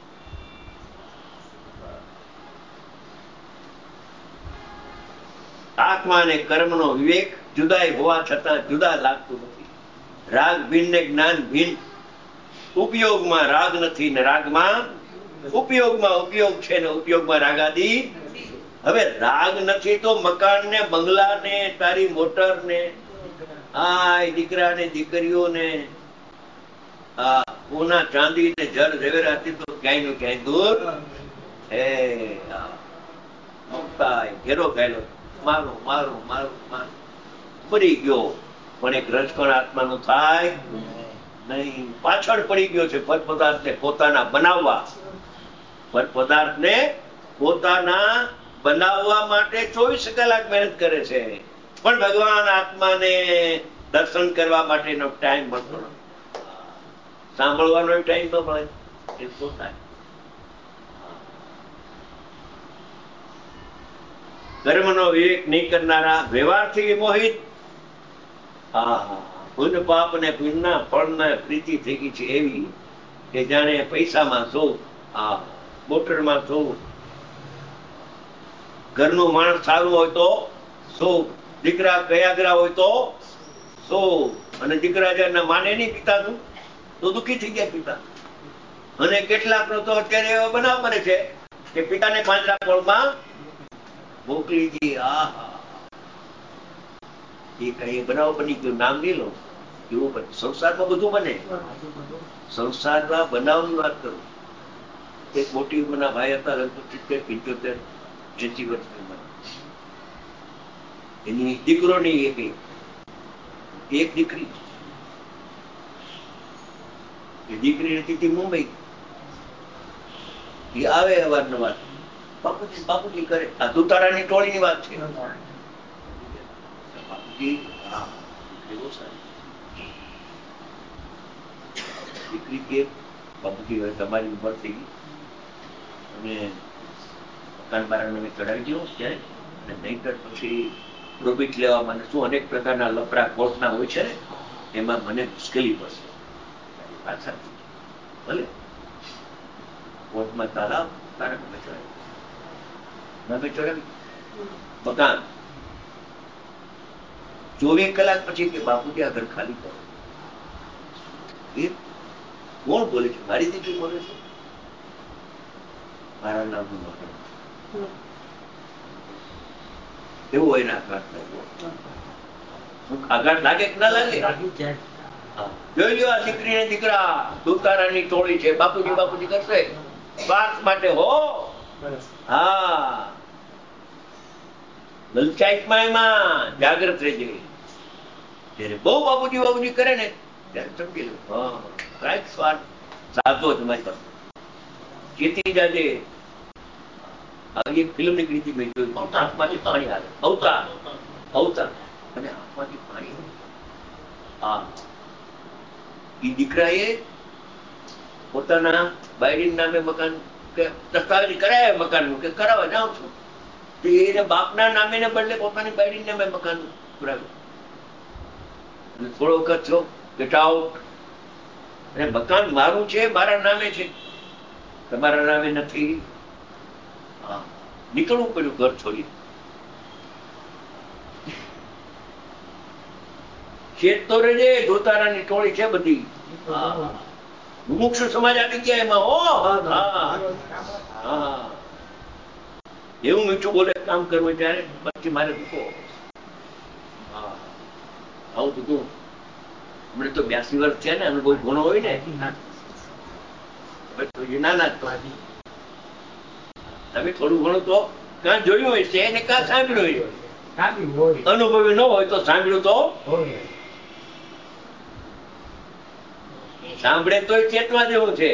આત્મા અને કર્મનો વિવેક જુદાઈ હોવા છતાં જુદા લાગતું નથી. રાગ ભીન ને જ્ઞાન ભીન. ઉપયોગમાં રાગ નથી ને રાગમાં ઉપયોગમાં ઉપયોગ છે ને ઉપયોગમાં રાગાદી. હવે રાગ નથી તો મકાન ને બંગલા ને તારી મોટર ને આ દીકરા ને દીકરીઓને આ સોના ચાંદી ને જળ ઝવેરાથી તો ક્યાંય નું ક્યાંય દૂર હે. મમતા ઘેરો ગયેલો, મારું મારું મારું મારું મરી ગયો. પણ એક રજકણ આત્મા નું થાય નહીં. પાછળ પડી ગયો છે પદ પદાર્થ ને પોતાના બનાવવા. પદ પદાર્થ ને પોતાના બનાવવા માટે ચોવીસ કલાક મહેનત કરે છે, પણ ભગવાન આત્માને દર્શન કરવા માટેનો ટાઈમ મળતો નથી. સાંભળવાનો ટાઈમ તો મળે એ શું થાય? કર્મનો વિવેક નહીં કરનારા વ્યવહારથી વિમોહિત. હા હા પુણ્ય પાપ ને પુણ્યના ફળના પ્રીતિ થઈ ગઈ છે એવી કે જાણે પૈસામાં સૌ, હા મોટરમાં સૌ. ઘરનું માણસ સારું હોય તો સુખ, દીકરા કયાગરા હોય તો સુખ, અને દીકરા જયારે માને નહીં પિતાનું તો દુઃખી થઈ ગયા પિતા. અને કેટલાક નો તો અત્યારે એવો બનાવ બને છે કે પિતાને પાંજરા પોળમાં મોકલી દી. આ એ કઈ બનાવ બની ગયો, નામ નહીં લો. એવું બને સંસારમાં, બધું બને. સંસારમાં બનાવની વાત કરું. એક મોટી ઉંમરના ભાઈ હતા, લગભગ સિત્તેર પંચોતેર એસી વર્ષની ઉંમર. એની દીકરો નહીં, એક એક દીકરી. એ દીકરી નથી મુંબઈ, એ આવે અવારનવાર, બાપુજી બાપુજી કરે. આ દુતારાની ટોળીની વાત છે. બાપુજી હા દીકરી બહુ સારી. દીકરી કે બાપુજી હવે તમારી ઉંમર થઈ ગઈ અને મકાન બારાને મેં ચડાવી દો ત્યારે, અને નહીંતર પછી પ્રોફિટ લેવા મને શું અનેક પ્રકારના લફરા કોર્ટના હોય છે ને, એમાં મને મુશ્કેલી પડશે. પાછા ભલે કોર્ટમાં તારા તારા મેં ચડાવી મેં ચડાવી મકાન. ચોવીસ કલાક પછી કે બાપુજી આ ઘર ખાલી કરો. એ કોણ બોલે છે? મારી દીકરી બોલે છે. મારા નામનું મકાન એવું હોય ને આઘાત આઘાત લાગે કે ના લાગે? જોઈ લો આ દીકરી ને દીકરા દુતારાની ટોળી છે. બાપુજી બાપુજી કરશે સ્વાર્થ માટે. હો હા, લલચાઈમાં એમાં જાગ્રત રહેજે. જયારે બહુ બાપુજી બાપુજી કરે ને ત્યારે સમજી લો હા કાંઈક સ્વાર્થ સાધો તમારી પાસે. ચેતી જાજે. એક ફિલ્મ નીકળી હતી મેં જોઈ, આંખમાંથી પાણી આવે. અવતાર અવતાર અને આંખમાંથી પાણી. હા, એ દીકરાએ પોતાના બાયડી નામે મકાન કે દસ્તાવેજ કરાયા મકાનનું કે કરાવવા જાઉં છું, તો એને બાપના નામે ને બદલે પોતાની બાયડી નામે મકાન કરાવ્યું. થોડો વખત છો ગેટ આઉટ. અને મકાન મારું છે, મારા નામે છે, તમારા નામે નથી. હા, નીકળવું પડ્યું ઘર છોડી. શેત તો રેજે, ધોતારાની ટોળી છે બધી. મુમુક્ષુ સમાજ આવી ગયા એમાં. હો હા, એવું મીઠું બોલે કામ કરવું ત્યારે પછી મારે દુખો. હા, આવું બધું હમણાં તો બ્યાસી વર્ષ છે ને, અનુભવ ઘણો હોય ને. નાના તમે થોડું ઘણું તો કાં જોયું હોય છે ને કાં સાંભળ્યું હોય. અનુભવી ન હોય તો સાંભળ્યું તો સાંભળે તો ચેતવા જેવું છે.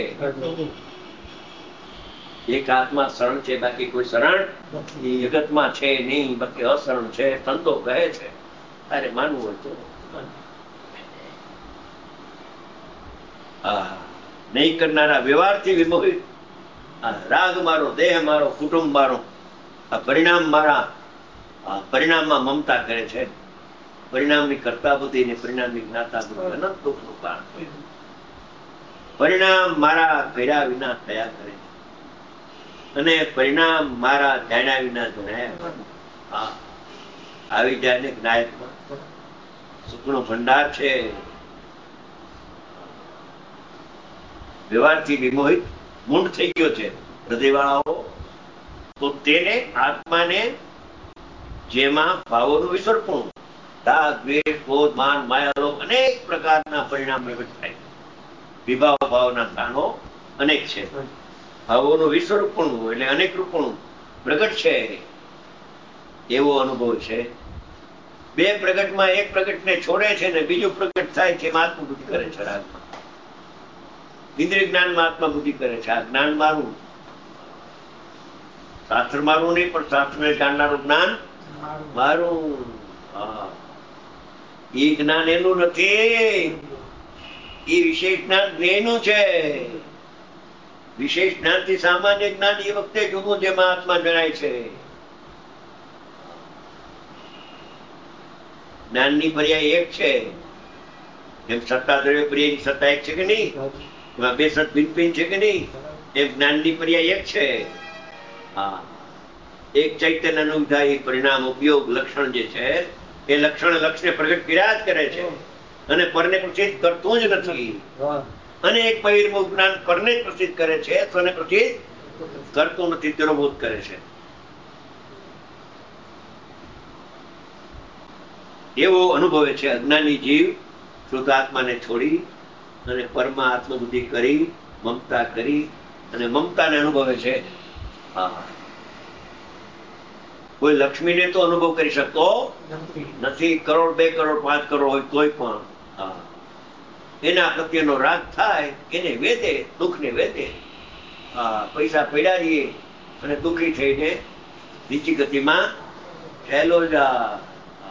એક આત્મા શરણ છે, બાકી કોઈ શરણ જગતમાં છે નહીં. બાકી અશરણ છે, સંતો કહે છે. અરે માનવું હોય તો હા, નહીં કરનારા વ્યવહારથી વિમોહિત. રાગ મારો, દેહ મારો, કુટુંબ મારો, આ પરિણામ મારા. પરિણામમાં મમતા કરે છે. પરિણામની કરતા બુદ્ધિ ને પરિણામની જ્ઞાતા બુદ્ધિ અનંત દુઃખનું કારણ. પરિણામ મારા કર્યા વિના થયા કરે છે, અને પરિણામ મારા જાણ્યા વિના જણાયા. હા, આવી જાય ને જ્ઞાયકમાં સુખનો ભંડાર છે. વ્યવહારથી વિમોહિત મૂંઢ થઈ ગયો છે હૃદયવાળાઓ, તો તેને આત્માને જેમાં ભાવોનું વિસર્પણ, રાગ, દ્વેષ, ક્રોધ, માન, માયા, લોભ અનેક પ્રકારના પરિણામ પ્રગટ થાય. વિભાવ ભાવના કારણો અનેક છે. ભાવોનું વિશ્વરૂપણું એટલે અનેક રૂપણું પ્રગટ છે એવો અનુભવ છે. બે પ્રગટમાં એક પ્રગટને છોડે છે ને બીજું પ્રગટ થાય છે, આત્મબુદ્ધિ કરે છે. રાગમાં ઇન્દ્રિય જ્ઞાનમાં આત્મબુદ્ધિ કરે છે. આ જ્ઞાન મારું, શાસ્ત્ર મારું નહીં, પણ શાસ્ત્રને જાણનારું જ્ઞાન મારું. હા, એ જ્ઞાન એનું નથી, એ વિશેષ જ્ઞાન જ્ઞેયનું છે. વિશેષ જ્ઞાન થી સામાન્ય જ્ઞાન એ વખતે જુદું જેમાં આત્મા જણાય છે. જ્ઞાનની પર્યાય એક છે. એમ સત્તા દ્રવ્ય પર્યાયની સત્તા એક છે કે નહીં? એમાં બે સત ભિન્ન ભિન્ન છે કે નહીં? એમ જ્ઞાનની પર્યાય એક છે. હા, એક ચૈતન્ય અનુભવાય પરિણામ ઉપયોગ લક્ષણ જે છે એ લક્ષણ લક્ષને પ્રગટ કર્યા જ કરે છે, અને પરને પ્રસિદ્ધ કરતું જ નથી. અને એક બહિર્મુખ જ્ઞાન પરને જ પ્રસિદ્ધ કરે છે, સ્વને પ્રસિદ્ધ કરતું નથી, તિરોભૂત કરે છે. એવો અનુભવે છે અજ્ઞાની જીવ શુદ્ધ આત્માને છોડી અને પરમા આત્મબુદ્ધિ કરી, મમતા કરી અને મમતાને અનુભવે છે. હા, કોઈ લક્ષ્મીને તો અનુભવ કરી શકતો નથી. કરોડ, બે કરોડ, પાંચ કરોડ હોય તોય પણ એના પ્રત્યેનો રાગ થાય, એને વેદે, દુઃખને વેદે. પૈસા પડ્યા રહીએ અને દુઃખી થઈને નીચી ગતિમાં થયેલો જા.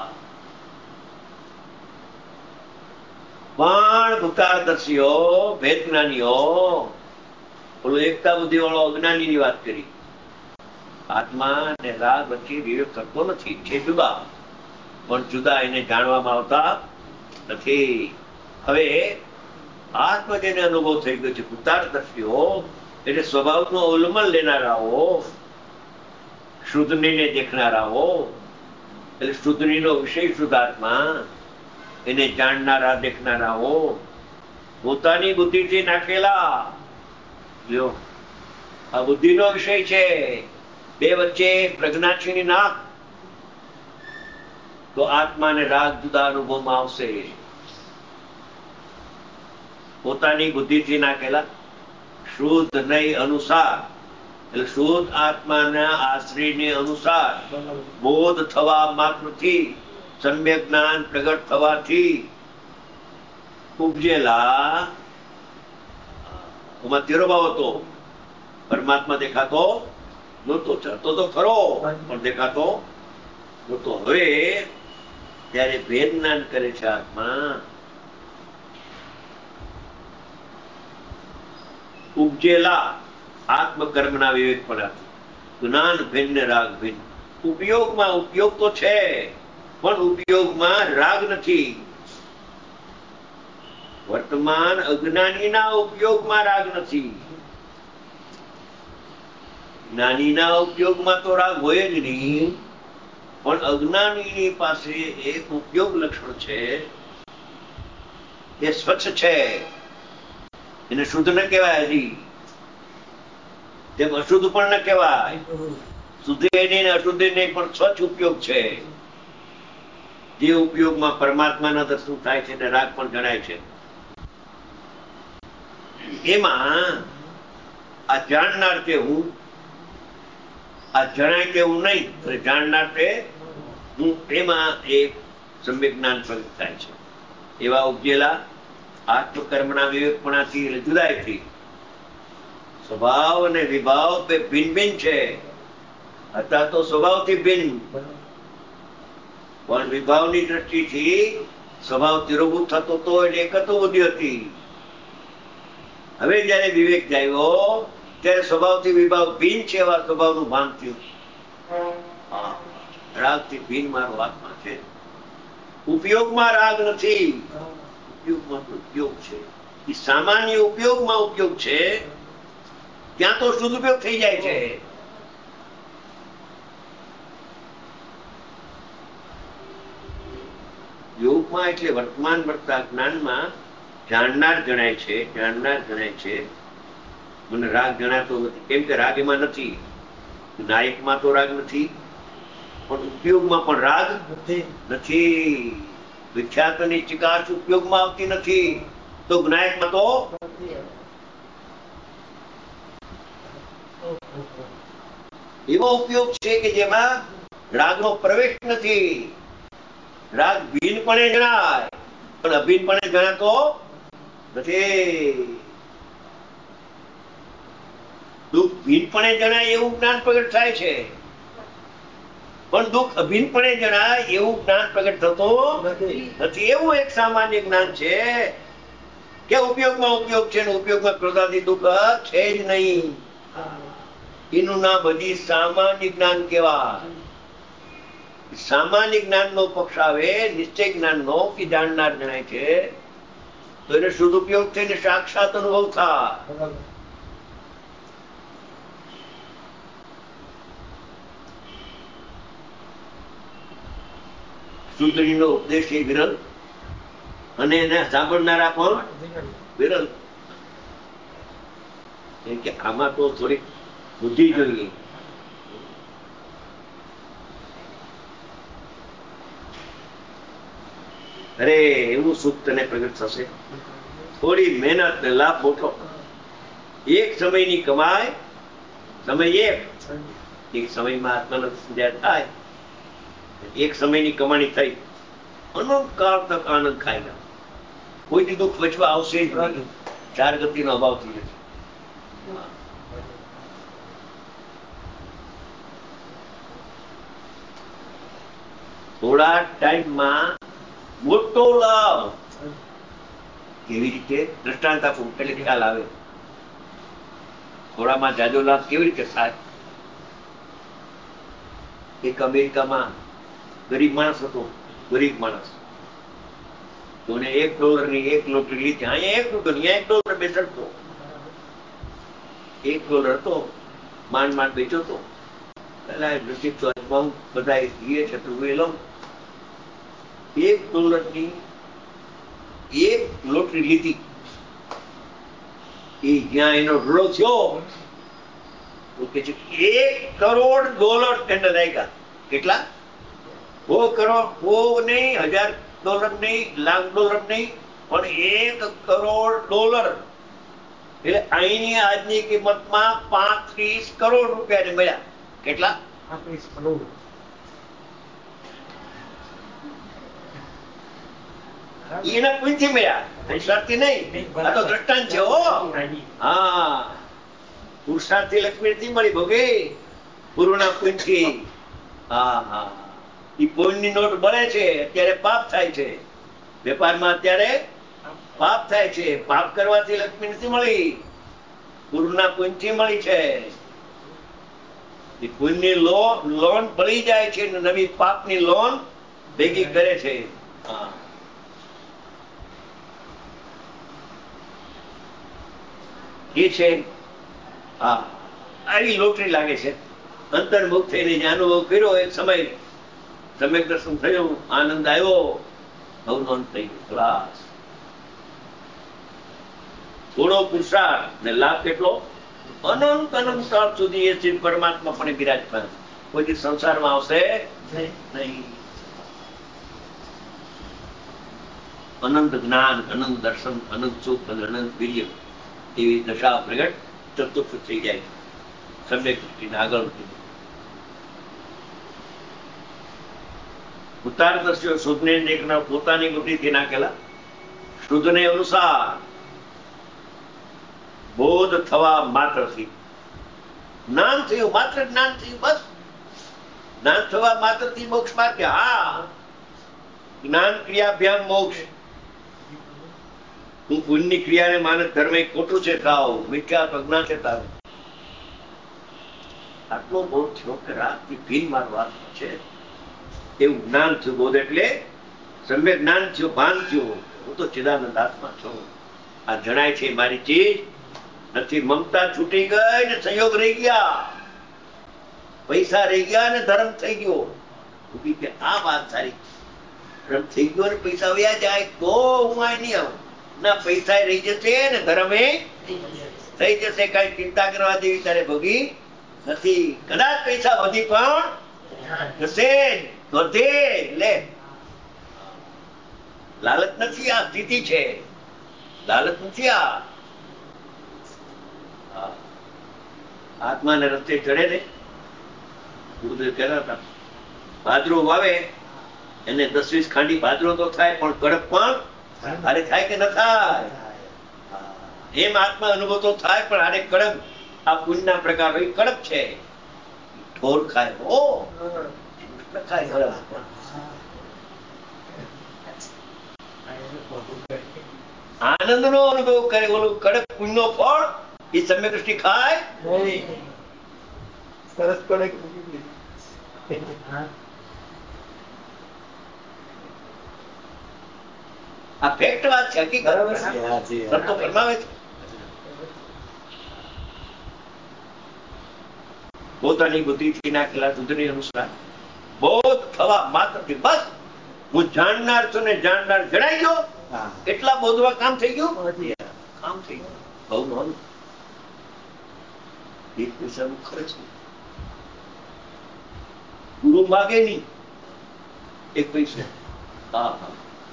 પણ ભૂતાળદર્શીઓ, ભેદ જ્ઞાનીઓ, બોલો એકતા બુદ્ધિ વાળો અજ્ઞાની ની વાત કરી. આત્મા અને રાગ વચ્ચે વિવેક કરતો નથી, છે જુદા, પણ જુદા એને જાણવામાં આવતા નથી. હવે આત્મ જેને અનુભવ થઈ ગયો છે, ભૂતાળદર્શીઓ એટલે સ્વભાવનું અવલંબન લેનારાઓ, શુદ્ધને દેખનારાઓ, એટલે શુદ્ધનીનો વિષય શુદ્ધાત્મા, એને જાણનારા દેખનારાઓ, પોતાની બુદ્ધિથી નાખેલા. લ્યો, આ બુદ્ધિનો વિષય છે. બે વચ્ચે પ્રજ્ઞાક્ષીની નાખ તો આત્મા અને રાગ જુદા અનુભવમાં આવશે. પોતાની બુદ્ધિથી નાખેલા શુદ્ધ નહીં અનુસાર, એટલે શુદ્ધ આત્માના આશ્રયને અનુસાર બોધ થવા માત્રથી, સમ્યક જ્ઞાન પ્રગટ થવાથી ઉપજેલા, એમાં તેરો ભાવ હતો. પરમાત્મા દેખાતો નહોતો, ચાલતો તો ખરો પણ દેખાતો નહોતો. હવે ત્યારે ભેદ જ્ઞાન કરે છે આત્મા, ઉપજેલા આત્મકર્મના વિવેક પડાથી જ્ઞાન ભિન્ન રાગ ભિન્ન. ઉપયોગમાં ઉપયોગ તો છે, પણ ઉપયોગમાં રાગ નથી. વર્તમાન અજ્ઞાનીના ઉપયોગમાં રાગ નથી. જ્ઞાનીના ઉપયોગમાં તો રાગ હોય જ નહીં, પણ અજ્ઞાનીની પાસે એક ઉપયોગ લક્ષણ છે, એ સ્વચ્છ છે. એને શુદ્ધ ન કહેવાય, હજી તેમ અશુદ્ધ પણ ન કહેવાય. શુદ્ધ નહીં, અશુદ્ધ નહીં, પણ સ્વચ્છ ઉપયોગ છે. જે ઉપયોગમાં પરમાત્માના દર્શન થાય છે અને રાગ પણ જણાય છે. એમાં આ જાણનાર કે હું, આ જણાય કે હું નહીં, જાણનાર કે હું, એમાં એક સમ્યક જ્ઞાન પ્રગટ થાય છે. એવા ઉપજેલા આત્મકર્મના વિવેકપણાથી જુદાઈથી સ્વભાવ અને વિભાવ બે ભિન્ન ભિન્ન છે. હતા તો સ્વભાવથી ભિન્ન, પણ વિભાવની દ્રષ્ટિથી સ્વભાવ તિરોભૂત થતો હતો, એટલે એક જ બુદ્ધિ હતી. હવે જયારે વિવેક જાગ્યો ત્યારે સ્વભાવથી વિભાવ ભિન્ન છે એવા સ્વભાવનું ભાન થયું. રાગથી ભિન્ન મારો આત્મા છે. ઉપયોગમાં રાગ નથી, ઉપયોગમાં ઉપયોગ છે. એ સામાન્ય ઉપયોગમાં ઉપયોગ છે, ત્યાં તો સદુપયોગ થઈ જાય છે. યોગમાં એટલે વર્તમાન વર્તા જ્ઞાનમાં જાણનાર જણાય છે, જાણનાર જણાય છે. મને રાગ જણાતો નથી, કેમ કે રાગ એમાં નથી. નાયકમાં તો રાગ નથી, પણ ઉપયોગમાં પણ રાગ નથી. વિખ્યાતની ચિકાસ ઉપયોગમાં આવતી નથી, તો જ્ઞાયકમાં તો એવો ઉપયોગ છે કે જેમાં રાગનો પ્રવેશ નથી. રાગ ભિન્નપણે જણાય, પણ અભિન્નપણે જણાતો નથી. દુઃખ ભિન્નપણે જણાય એવું જ્ઞાન પ્રગટ થાય છે, પણ દુઃખ અભિન્નપણે જણાય એવું જ્ઞાન પ્રગટ થતું નથી. એવું એક સામાન્ય જ્ઞાન છે કે ઉપયોગમાં ઉપયોગ છે ને ઉપયોગમાં ક્રોધાદી દુઃખ છે જ નહીં. એનું નામ હજી સામાન્ય જ્ઞાન કહેવાય. સામાન્ય જ્ઞાન નો પક્ષ આવે, નિશ્ચય જ્ઞાન નો કે જાણનાર જણાય છે, તો એને સદુપયોગ થઈને સાક્ષાત અનુભવ થાય. સુંદરીનો ઉપદેશ એ વિરલ, અને એને સાંભળનારા પણ વિરલ. કેમ કે આમાં તો થોડીક બુદ્ધિ જોઈએ. અરે એવું સુખ તને પ્રગટ થશે, થોડી મહેનત ને લાભ મોટો. એક સમયની કમાય, સમય એક એક સમયમાં આત્માનો થાય એક સમયની કમાણી થઈ, અનંત કાળ તક આનંદ ખાઈ ગયા. કોઈથી દુઃખ બચવા આવશે જ નહીં. ચાર ગતિનો અભાવ થઈ જશે. થોડા ટાઈમમાં મોટો લાભ. કેવી રીતે? દ્રષ્ટાંત આપું એટલે ખ્યાલ આવે. થોડામાં જાજો લાભ કેવી રીતે થાય? એક અમેરિકામાં ગરીબ માણસ હતો, ગરીબ માણસ. તો એક ડોલર ની એક લોટરી લીધી. અહીંયા એક ડોલર એક ડોલર બેસડતો એક ડોલર હતો, માંડ માંડ બેચો તો. પેલા નસીબ તો અજમાવું, બધા જીએ છે તો એ લઉં. એક ડોલર ની એક લોટરી લીધી. એ જ્યાં એનો ઢળો થયો તો કે છે એક કરોડ ડોલર તેને લાગ્યા. કેટલા? સો કરોડ, સો નહીં, હજાર ડોલર નહીં, લાખ ડોલર નહીં, પણ એક કરોડ ડોલર. એટલે અહીંની આજની કિંમતમાં પાંત્રીસ કરોડ રૂપિયા મળ્યા. કેટલા? પાંત્રીસ કરોડ. એના પુણ્યથી મળ્યા, પુરુષાર્થથી નહીં. આ તો દ્રષ્ટાંત છે. હા, પુરુષાર્થથી લક્ષ્મી નથી મળી ભોગે, પૂર્વના પુણ્યથી. હા હા, એ પુણ્યની નોટ બળે છે, અત્યારે પાપ થાય છે. વેપારમાં અત્યારે પાપ થાય છે. પાપ કરવાથી લક્ષ્મી નથી મળી, પૂર્વના પુણ્યથી મળી છે. પુણ્યની લોન ભળી જાય છે, નવી પાપની લોન ભેગી કરે છે. હા, એ છે. હા, આવી લોટરી લાગે છે. અંતર્મુખ થઈને અનુભવ કર્યો. એક સમય સમ્યક દર્શન થયું, આનંદ આવ્યો, ભવનો અંત થઈ ગયો. ખલાસ. થોડો પુરુષાર્થ ને લાભ કેટલો? અનંત અનંત કાળ સુધી એ સ્થિર પરમાત્મા પણ બિરાજમાન. કોઈ સંસારમાં આવશે નહીં. અનંત જ્ઞાન, અનંત દર્શન, અનંત સુખ અને અનંત વીર્ય, એવી દશા પ્રગટ ચતુર્થ થઈ જાય. સમ્યક દૃષ્ટિને આગળ ઉતારદર્શીઓ શુદ્ધને દેખનાર પોતાની બુદ્ધિથી નાખેલા શુદ્ધને અનુસાર બોધ થવા માત્રથી જ્ઞાન થયું, માત્ર જ્ઞાન થયું, બસ. જ્ઞાન થવા માત્રથી મોક્ષ માર્ગે. હા, જ્ઞાન ક્રિયાભ્યામ મોક્ષ. હું પુણ્યની ક્રિયાને માનસ ધર્મ ખોટું છે થાવ, મિથ્યા અજ્ઞાન છે તાવ. આટલો બોધ થયો કે રાતથી ભીન મારવા છે. એવું જ્ઞાન થયું. બોધ એટલે સમ્યક જ્ઞાન થયું, ભાન થયું. હું તો ચિદાનંદ આત્મા છું. આ જણાય છે મારી ચીજ નથી. મમતા છૂટી ગઈ ને સંયોગ રહી ગયા, પૈસા રહી ગયા ને ધર્મ થઈ ગયો. આ વાત સારી. ધર્મ થઈ ગયો ને પૈસા વ્યા જાય તો હું આ નહીં આવું. ના, પૈસા રહી જશે ને ધર્મ એ થઈ જશે. કઈ ચિંતા કરવા જેવી તારે ભોગી નથી. કદાચ પૈસા વધી પણ જશે. વધે લે. લાલચ નથી, આ સ્થિતિ છે. લાલચ નથી. આ આત્માને રસ્તે ચડે ને, ગુરુદેવ કહેતા હતા, ભાદરો વાવે એને દસ વીસ ખાંડી ભાદરો તો થાય, પણ કડક પણ અરે થાય કે ન થાય? એમ આત્મા અનુભવ તો થાય, પણ આને કડક. આ પુણ્યના પ્રકારો કડક છે. ઢોર ખાય હો, ખાય. આનંદ નો અનુભવ કરે. ઓલું કડક પુણ્ય ફળ એ સમ્યક દૃષ્ટિ ખાય નહીં. સરસ કડક. આ ફેક્ટ વાત છે, હકીકત ફરમાવે છે. પોતાની બુદ્ધિથી નાખેલા દૂધની અનુસાર બોધ થવા માત્રથી બસ હું જાણનાર છું ને જાણનાર જણાઈ ગયો. એટલા બોધવા કામ થઈ ગયું. કામ થઈ ગયું. બહુ નોંધ. એક પૈસાનું ખર્ચ નહીં. ગુરુ માગે નહીં એક પૈસો. હા હા,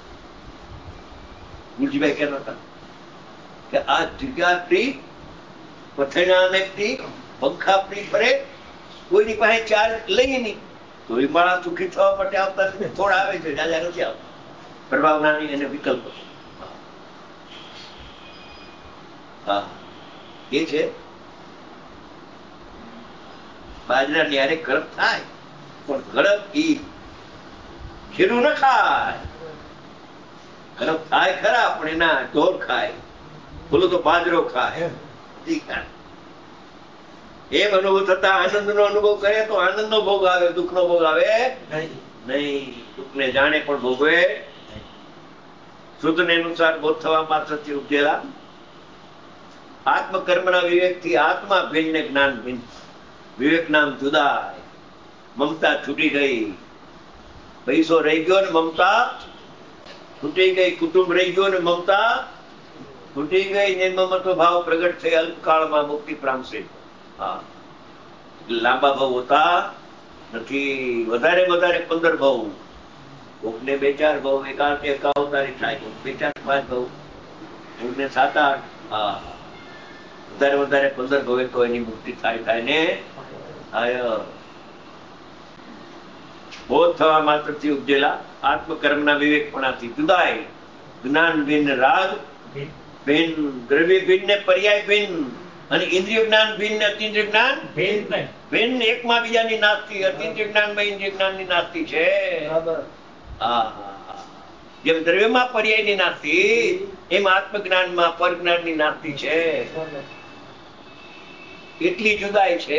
ગુરુજીભાઈ કહેતા હતા કે આ જગ્યા પ્રી પથેણા ને પ્રી પંખા પ્રી ફરે, કોઈની પાસે ચાર્જ લઈ નહીં. તો એ માણસ સુખી થવા માટે આવતા થોડા આવે છે, જાજા નથી આવતા. પ્રભાવનાની એને વિકલ્પ હા એ છે. બાજરા ન્યારે ગળપ થાય, પણ ગળપ ઈ ખીરું ન ખાય. ગળપ થાય ખરા, પણ એના ઢોર ખાય. બોલું તો બાજરો ખાય. એમ અનુભવ થતા આનંદ નો અનુભવ કરે તો આનંદ નો ભોગ આવે, દુઃખ નો ભોગ આવે નહીં. દુઃખ ને જાણે પણ ભોગવે. શુદ્ધ ને અનુસાર બોધ થવા માત્રથી ઉપજેલા આત્મકર્મ ના વિવેક થી આત્મા ભિન્ન ને જ્ઞાન ભિન્ન. વિવેક નામ જુદા, મમતા છૂટી ગઈ. પૈસો રહી ગયો ને મમતા છૂટી ગઈ. કુટુંબ રહી ગયો ને મમતા છૂટી ગઈ. નિર્મમત્વ ભાવ પ્રગટ થઈ અલ્પકાળમાં મુક્તિ પામશે. હા, લાંબા ભાવ હોતા નથી. વધારે વધારે પંદર ભાવ, કોકને બે ચાર ભાવ, એકાદ એકાવતારી થાય, બે ચાર પાંચ ભાવ, કોકને સાત આઠ. હા, વધારે વધારે પંદર ભવે તો એની મુક્તિ થાય થાય ને બોધ થવા માત્ર થી ઉપજેલા આત્મકર્મના વિવેકપણાથી જુદાય જ્ઞાન ભિન્ન, રાગ ભિન્ન, દ્રવ્ય ભિન્ન ને પર્યાય ભિન્ન, અને ઇન્દ્રિય જ્ઞાન ભિન્ન, અતિન્દ્રિય જ્ઞાન ભિન્ન. એકમાં બીજાની નાસ્તી. અતિન્દ્રિય જ્ઞાનમાં ઇન્દ્રિય જ્ઞાનની નાસ્તી છે. જેમ દ્રવ્યમાં પર્યાયની નાસ્તી, એમ આત્મજ્ઞાનમાં પરજ્ઞાનની નાસ્તી છે. એટલી જુદાઈ છે.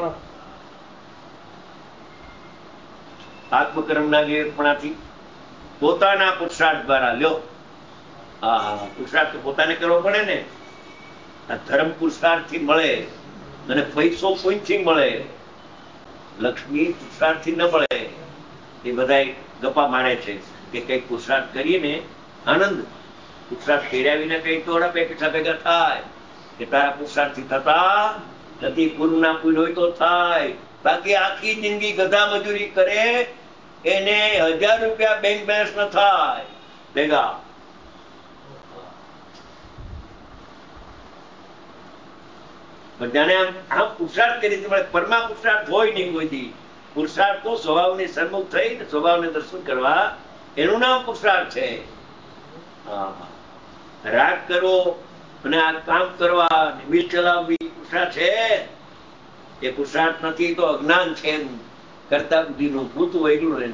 આત્મકર્મના વિવેકપણાથી પોતાના પુરુષાર્થ દ્વારા લ્યો. હા, પુરુષાર્થ પોતાને કરવો પડે ને. આ ધર્મ પુરુષાર્થ થી મળે, અને પૈસો કોઈથી મળે. લક્ષ્મી પુરુષાર્થ થી ન મળે. એ બધા ગપ્પા મારે છે કે કઈક પુરુષાર્થ કરીએ ને આનંદ. પુરુષાર્થ કર્યા વિના કઈ થોડા પૈસા ભેગા થાય કે તારા પુરુષાર્થ થી થતા નથી. પૂરું ના પૂરું હોય તો થાય, બાકી આખી જિંદગી ગધા મજૂરી કરે એને હજાર રૂપિયા બેંક બેલેન્સ ન થાય ભેગા. જાણે આમ આમ પુરુષાર્થ કરી મળે. પરમા પુરુષાર્થ હોય નહીં કોઈ દી. પુરુષાર્થ તો સ્વભાવની સન્મુખ થઈ સ્વભાવને દર્શન કરવા, એનું નામ પુરુષાર્થ છે. રાગ કરવો અને આ કામ કરવા, મિલ ચલાવવી પુરુષાર્થ છે. એ પુરુષાર્થ નથી તો અજ્ઞાન છે. કરતા બુદ્ધિનું ભૂતું વૈગું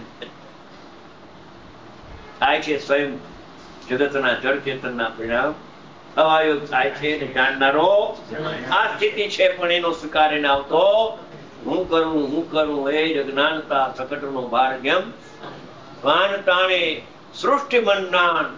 થાય છે. સ્વયં જગતના જળ ચેતનના પરિણામ અવાયોગ થાય છે. જાણનારો આ સ્થિતિ છે, પણ એનો સ્વીકાર એને આવતો હું કરું હું કરું એ જ અજ્ઞાનતા સકટનો ભાર જેમ વાન તાણે સૃષ્ટિ મંડાણ.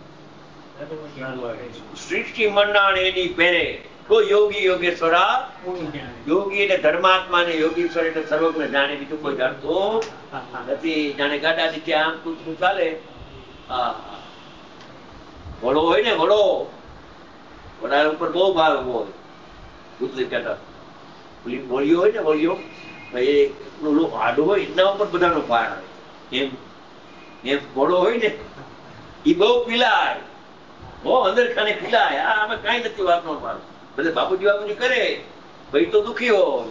સૃષ્ટિ મંડાણ એની પહેરે તો યોગી યોગેશ્વરા. યોગી એટલે ધર્માત્મા ને યોગીશ્વર એટલે સર્વજ્ઞ જાણે, બીજું કોઈ જાણતું નથી. જાણે ગાડા નીચે આમ કૂતરું ચાલે. હા, વડો હોય ને વડો, વડા ઉપર બહુ ભાર હોય. કૂતરી કહેતા ઓલી વળીઓ હોય ને વળીઓ, આડો હોય એના ઉપર બધાનો ભાર આવે. એમ એમ વડો હોય ને એ બહુ પીલાય, બહુ અંદર ખાને પીલાય. આ આમાં કઈ નથી વાતનો ભાર. બધે બાપુજી બાપુજી કરે ભાઈ તો દુખી હોય.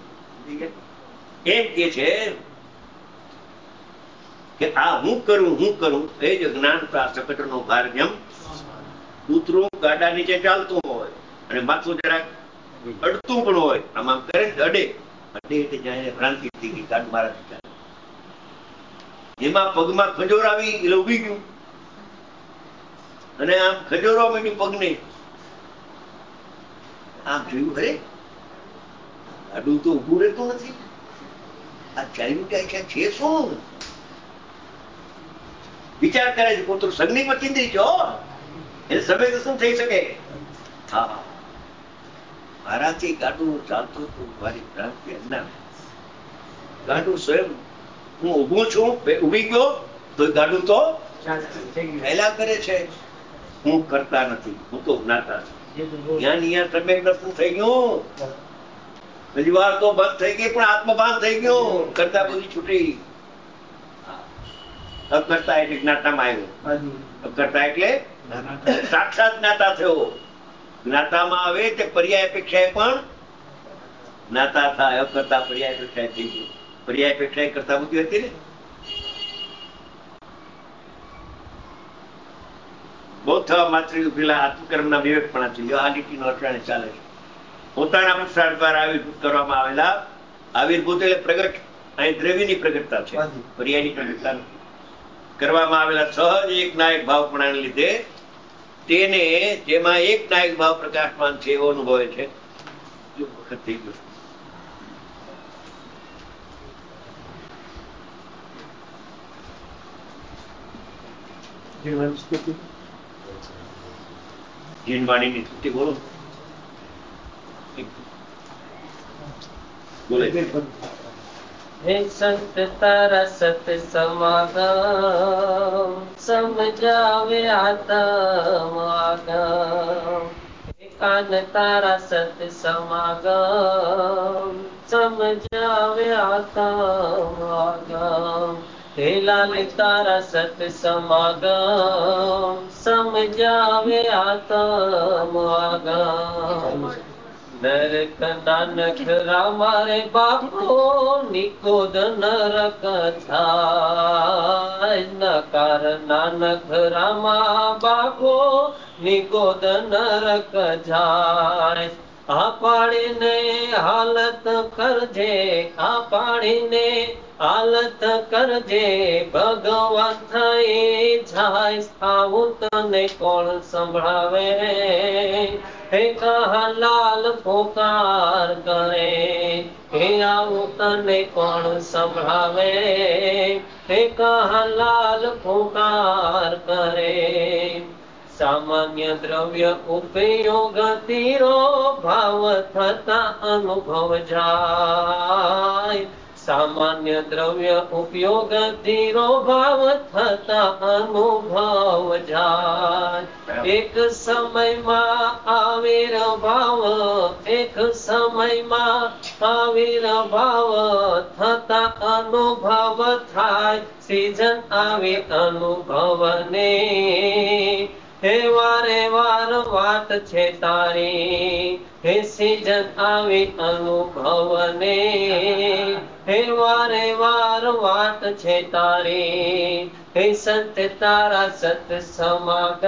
એમ કે છે કે આ હું કરું હું કરું એ જ જ્ઞાનતા સકટનો ભાર જેમ. કૂતરું ગાડા નીચે ચાલતું હોય અને માથું જરાક અડતું પણ હોય, આમ આમ કરે ને અડે અડે એટલે જાય ભ્રાંતિ થઈ ગઈ, ગાડું મારાથી ચાલે. એમાં પગમાં ખજોર આવી એટલે ઉભી ગયું અને આમ ખજોરવા માંડ્યું પગને. આમ જોયું, અરે ગાડું તો ઉભું રહેતું નથી, આ ચાલ્યું જાય છે શું? વિચાર કરે છે. કૂતરું સંગની પચિંદ્રી છો એટલે સમય શું થઈ શકે. હા, મારાથી ગાડું ચાલતું હતું, મારી ભ્રાંતિ અજ્ઞાન. ગાડું સ્વયં હું ઉભું છું, ઉભી ગયો તો ગાડું તો પહેલા કરે છે. હું કરતા નથી, હું તો જ્ઞાતા છું. જ્ઞાન અહીંયા તમે દર્શન થઈ ગયું. હજી વાર તો બંધ થઈ ગઈ પણ આત્મભાન થઈ ગયું. કરતા બધી છૂટી. અકર્તા એટલે જ્ઞાતામાં આવ્યો. અકર્તા એટલે સાક્ષાત જ્ઞાતા થયો. જ્ઞાતામાં આવે તે પર્યાય અપેક્ષાએ પણ જ્ઞાતા થાય. અકર્તા પર્યાય અપેક્ષાએ થઈ ગયું. પર્યાય પેક્ષા કરતા બુદ્ધિ હતી ને. બહુ થવા માત્ર પેલા આત્મકર્મના વિવેકપણાથી આ લીટીનો અઠવાડિયે ચાલે છે. પોતાના પુરુષાર્થ દ્વારા આવિર્ભૂત કરવામાં આવેલા, આવિર્ભૂત એટલે પ્રગટ, અહીં દ્રવ્યની પ્રગટતા છે, પર્યાયની પ્રગટતા નથી. કરવામાં આવેલા સહજ એક નાયક ભાવપણાને લીધે તેને જેમાં એક નાયક ભાવ પ્રકાશમાન છે એવો અનુભવે છે. વખત થઈ ગયો. જીનવાણીની સ્તુતિ બોલો. બોલે હે સંત તારા સત સમાગમ સમજાવે આતમ આગમ. કાન તારા સત સમાગમ સમજાવે આતમ આગમ. હે લાલ તારા સત સમાગમ સમજાવે આતમ આગમ. નરક નાનક રામારે બાપો નિકોદ નરક થાય. નકાર નાનક રામા બાપો નિકોદ નરક જાય. આ પાડીને હાલત કરજે, આ પાડીને હાલત કરજે, ભગવાન થઈ જાય. આવું તને કોણ સંભળાવે, હે કહાલાલ પોકાર કરે. હે આવું તને કોણ સંભળાવે, હે કહાલાલ પોકાર કરે. સામાન્ય દ્રવ્ય ઉપયોગ તીરો ભાવ થતા અનુભવ જાય. સામાન્ય દ્રવ્ય ઉપયોગ તીરો ભાવ થતા અનુભવ જાય. એક સમયમાં આવિર્ભાવ, એક સમયમાં આવિર્ભાવ થતા અનુભવ થાય. સિઝન આવી અનુભવને, હે વારે વાર વાત છે તારી. હે સિઝન આવી અનુભવને, હે વારે વાર વાત છે તારી. હે સંત તારા સત સમાગમ